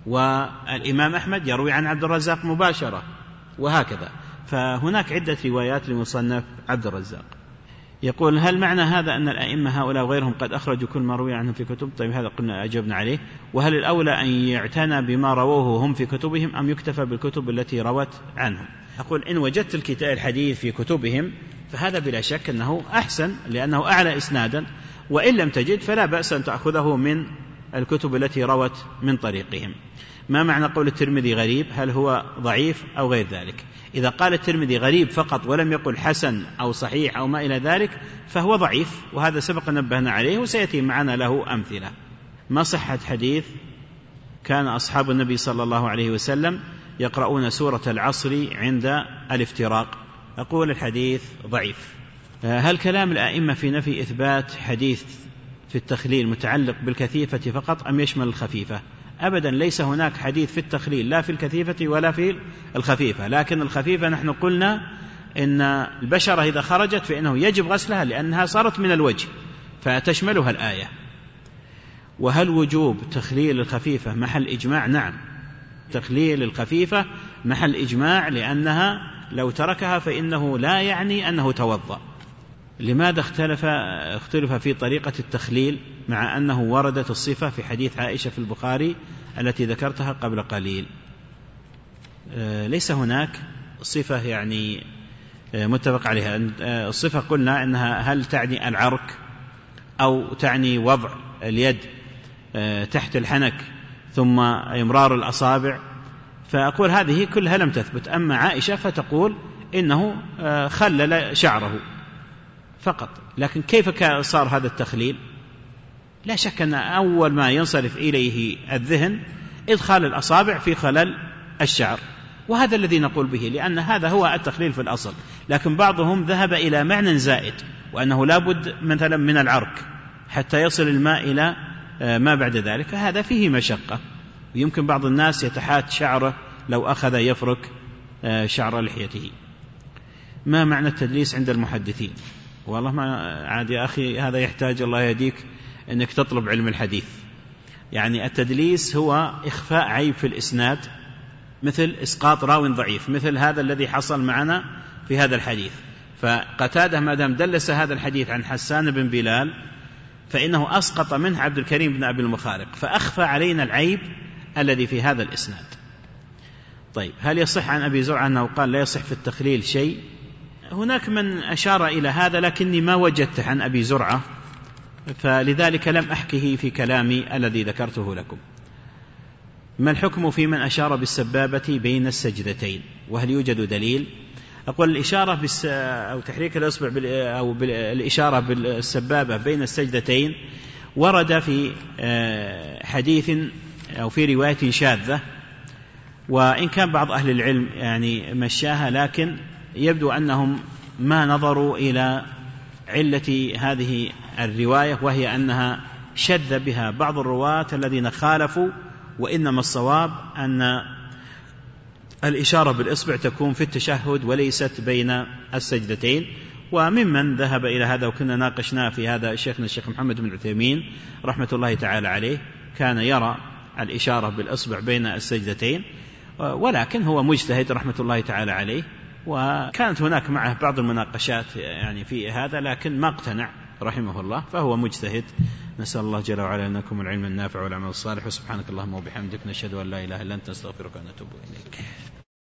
والإمام أحمد يروي عن عبد الرزاق مباشرة، وهكذا. فهناك عدة روايات لمصنف عبد الرزاق. يقول: هل معنى هذا أن الأئمة هؤلاء وغيرهم قد أخرجوا كل ما روي عنهم في كتب؟ طيب هذا قلنا أجبنا عليه. وهل الأولى أن يعتنى بما رووه هم في كتبهم أم يكتفى بالكتب التي روت عنهم؟ أقول: إن وجدت الكتاب الحديث في كتبهم فهذا بلا شك أنه أحسن، لأنه أعلى إسنادا، وإن لم تجد فلا بأس أن تأخذه من الكتب التي روت من طريقهم. ما معنى قول الترمذي غريب؟ هل هو ضعيف أو غير ذلك؟ إذا قال الترمذي غريب فقط ولم يقل حسن أو صحيح أو ما إلى ذلك فهو ضعيف، وهذا سبق نبهنا عليه وسيأتي معنا له أمثلة. ما صحة حديث كان أصحاب النبي صلى الله عليه وسلم يقرؤون سورة العصر عند الافتراق؟ أقول: الحديث ضعيف. هل كلام الأئمة في نفي إثبات حديث في التخليل متعلق بالكثيفة فقط أم يشمل الخفيفة؟ أبدا، ليس هناك حديث في التخليل لا في الكثيفة ولا في الخفيفة، لكن الخفيفة نحن قلنا إن البشرة إذا خرجت فإنه يجب غسلها لأنها صارت من الوجه فتشملها الآية. وهل وجوب تخليل الخفيفة محل إجماع؟ نعم، تخليل الخفيفة محل إجماع، لأنها لو تركها فإنه لا يعني أنه توضأ. لماذا اختلف اختلف في طريقة التخليل مع أنه وردت الصفة في حديث عائشة في البخاري التي ذكرتها قبل قليل؟ ليس هناك صفة يعني متفق عليها. الصفة قلنا أنها هل تعني العرك أو تعني وضع اليد تحت الحنك ثم إمرار الأصابع، فأقول هذه كلها لم تثبت. أما عائشة فتقول إنه خلل شعره فقط. لكن كيف صار هذا التخليل؟ لا شك أن أول ما ينصرف إليه الذهن إدخال الأصابع في خلل الشعر، وهذا الذي نقول به، لأن هذا هو التخليل في الأصل. لكن بعضهم ذهب إلى معنى زائد، وأنه لا بد مثلا من العرك حتى يصل الماء إلى ما بعد ذلك، فهذا فيه مشقة، ويمكن بعض الناس يتحات شعره لو أخذ يفرك شعر لحيته. ما معنى التدليس عند المحدثين؟ والله ما عاد يا أخي، هذا يحتاج الله يهديك أنك تطلب علم الحديث. يعني التدليس هو إخفاء عيب في الإسناد، مثل إسقاط راو ضعيف، مثل هذا الذي حصل معنا في هذا الحديث. فقتادة ما دام دلس هذا الحديث عن حسان بن بلال فإنه أسقط منه عبد الكريم بن أبي المخارق، فأخفى علينا العيب الذي في هذا الإسناد. طيب، هل يصح عن أبي زرعة أنه قال لا يصح في التخليل شيء؟ هناك من أشار إلى هذا لكني ما وجدته عن أبي زرعة، فلذلك لم أحكه في كلامي الذي ذكرته لكم. ما الحكم في من أشار بالسبابة بين السجدتين، وهل يوجد دليل؟ أقول الإشارة بالس... أو تحريك الإصبع بال... أو بالإشارة بالسبابة بين السجدتين ورد في حديث أو في رواية شاذة، وإن كان بعض أهل العلم يعني مشاها، لكن يبدو أنهم ما نظروا إلى علة هذه الرواية، وهي أنها شذ بها بعض الرواة الذين خالفوا، وإنما الصواب أن الإشارة بالإصبع تكون في التشهد وليست بين السجدتين. وممن ذهب إلى هذا وكنا ناقشنا في هذا شيخنا الشيخ محمد بن عثيمين رحمة الله تعالى عليه، كان يرى الإشارة بالإصبع بين السجدتين، ولكن هو مجتهد رحمة الله تعالى عليه، وكانت هناك معه بعض المناقشات يعني في هذا، لكن ما اقتنع رحمه الله، فهو مجتهد. نسأل الله جل وعلا لكم العلم النافع والعمل الصالح، وسبحانك اللهم وبحمدك نشهد أن لا إله إلا أنت نستغفرك ونتوب إليك.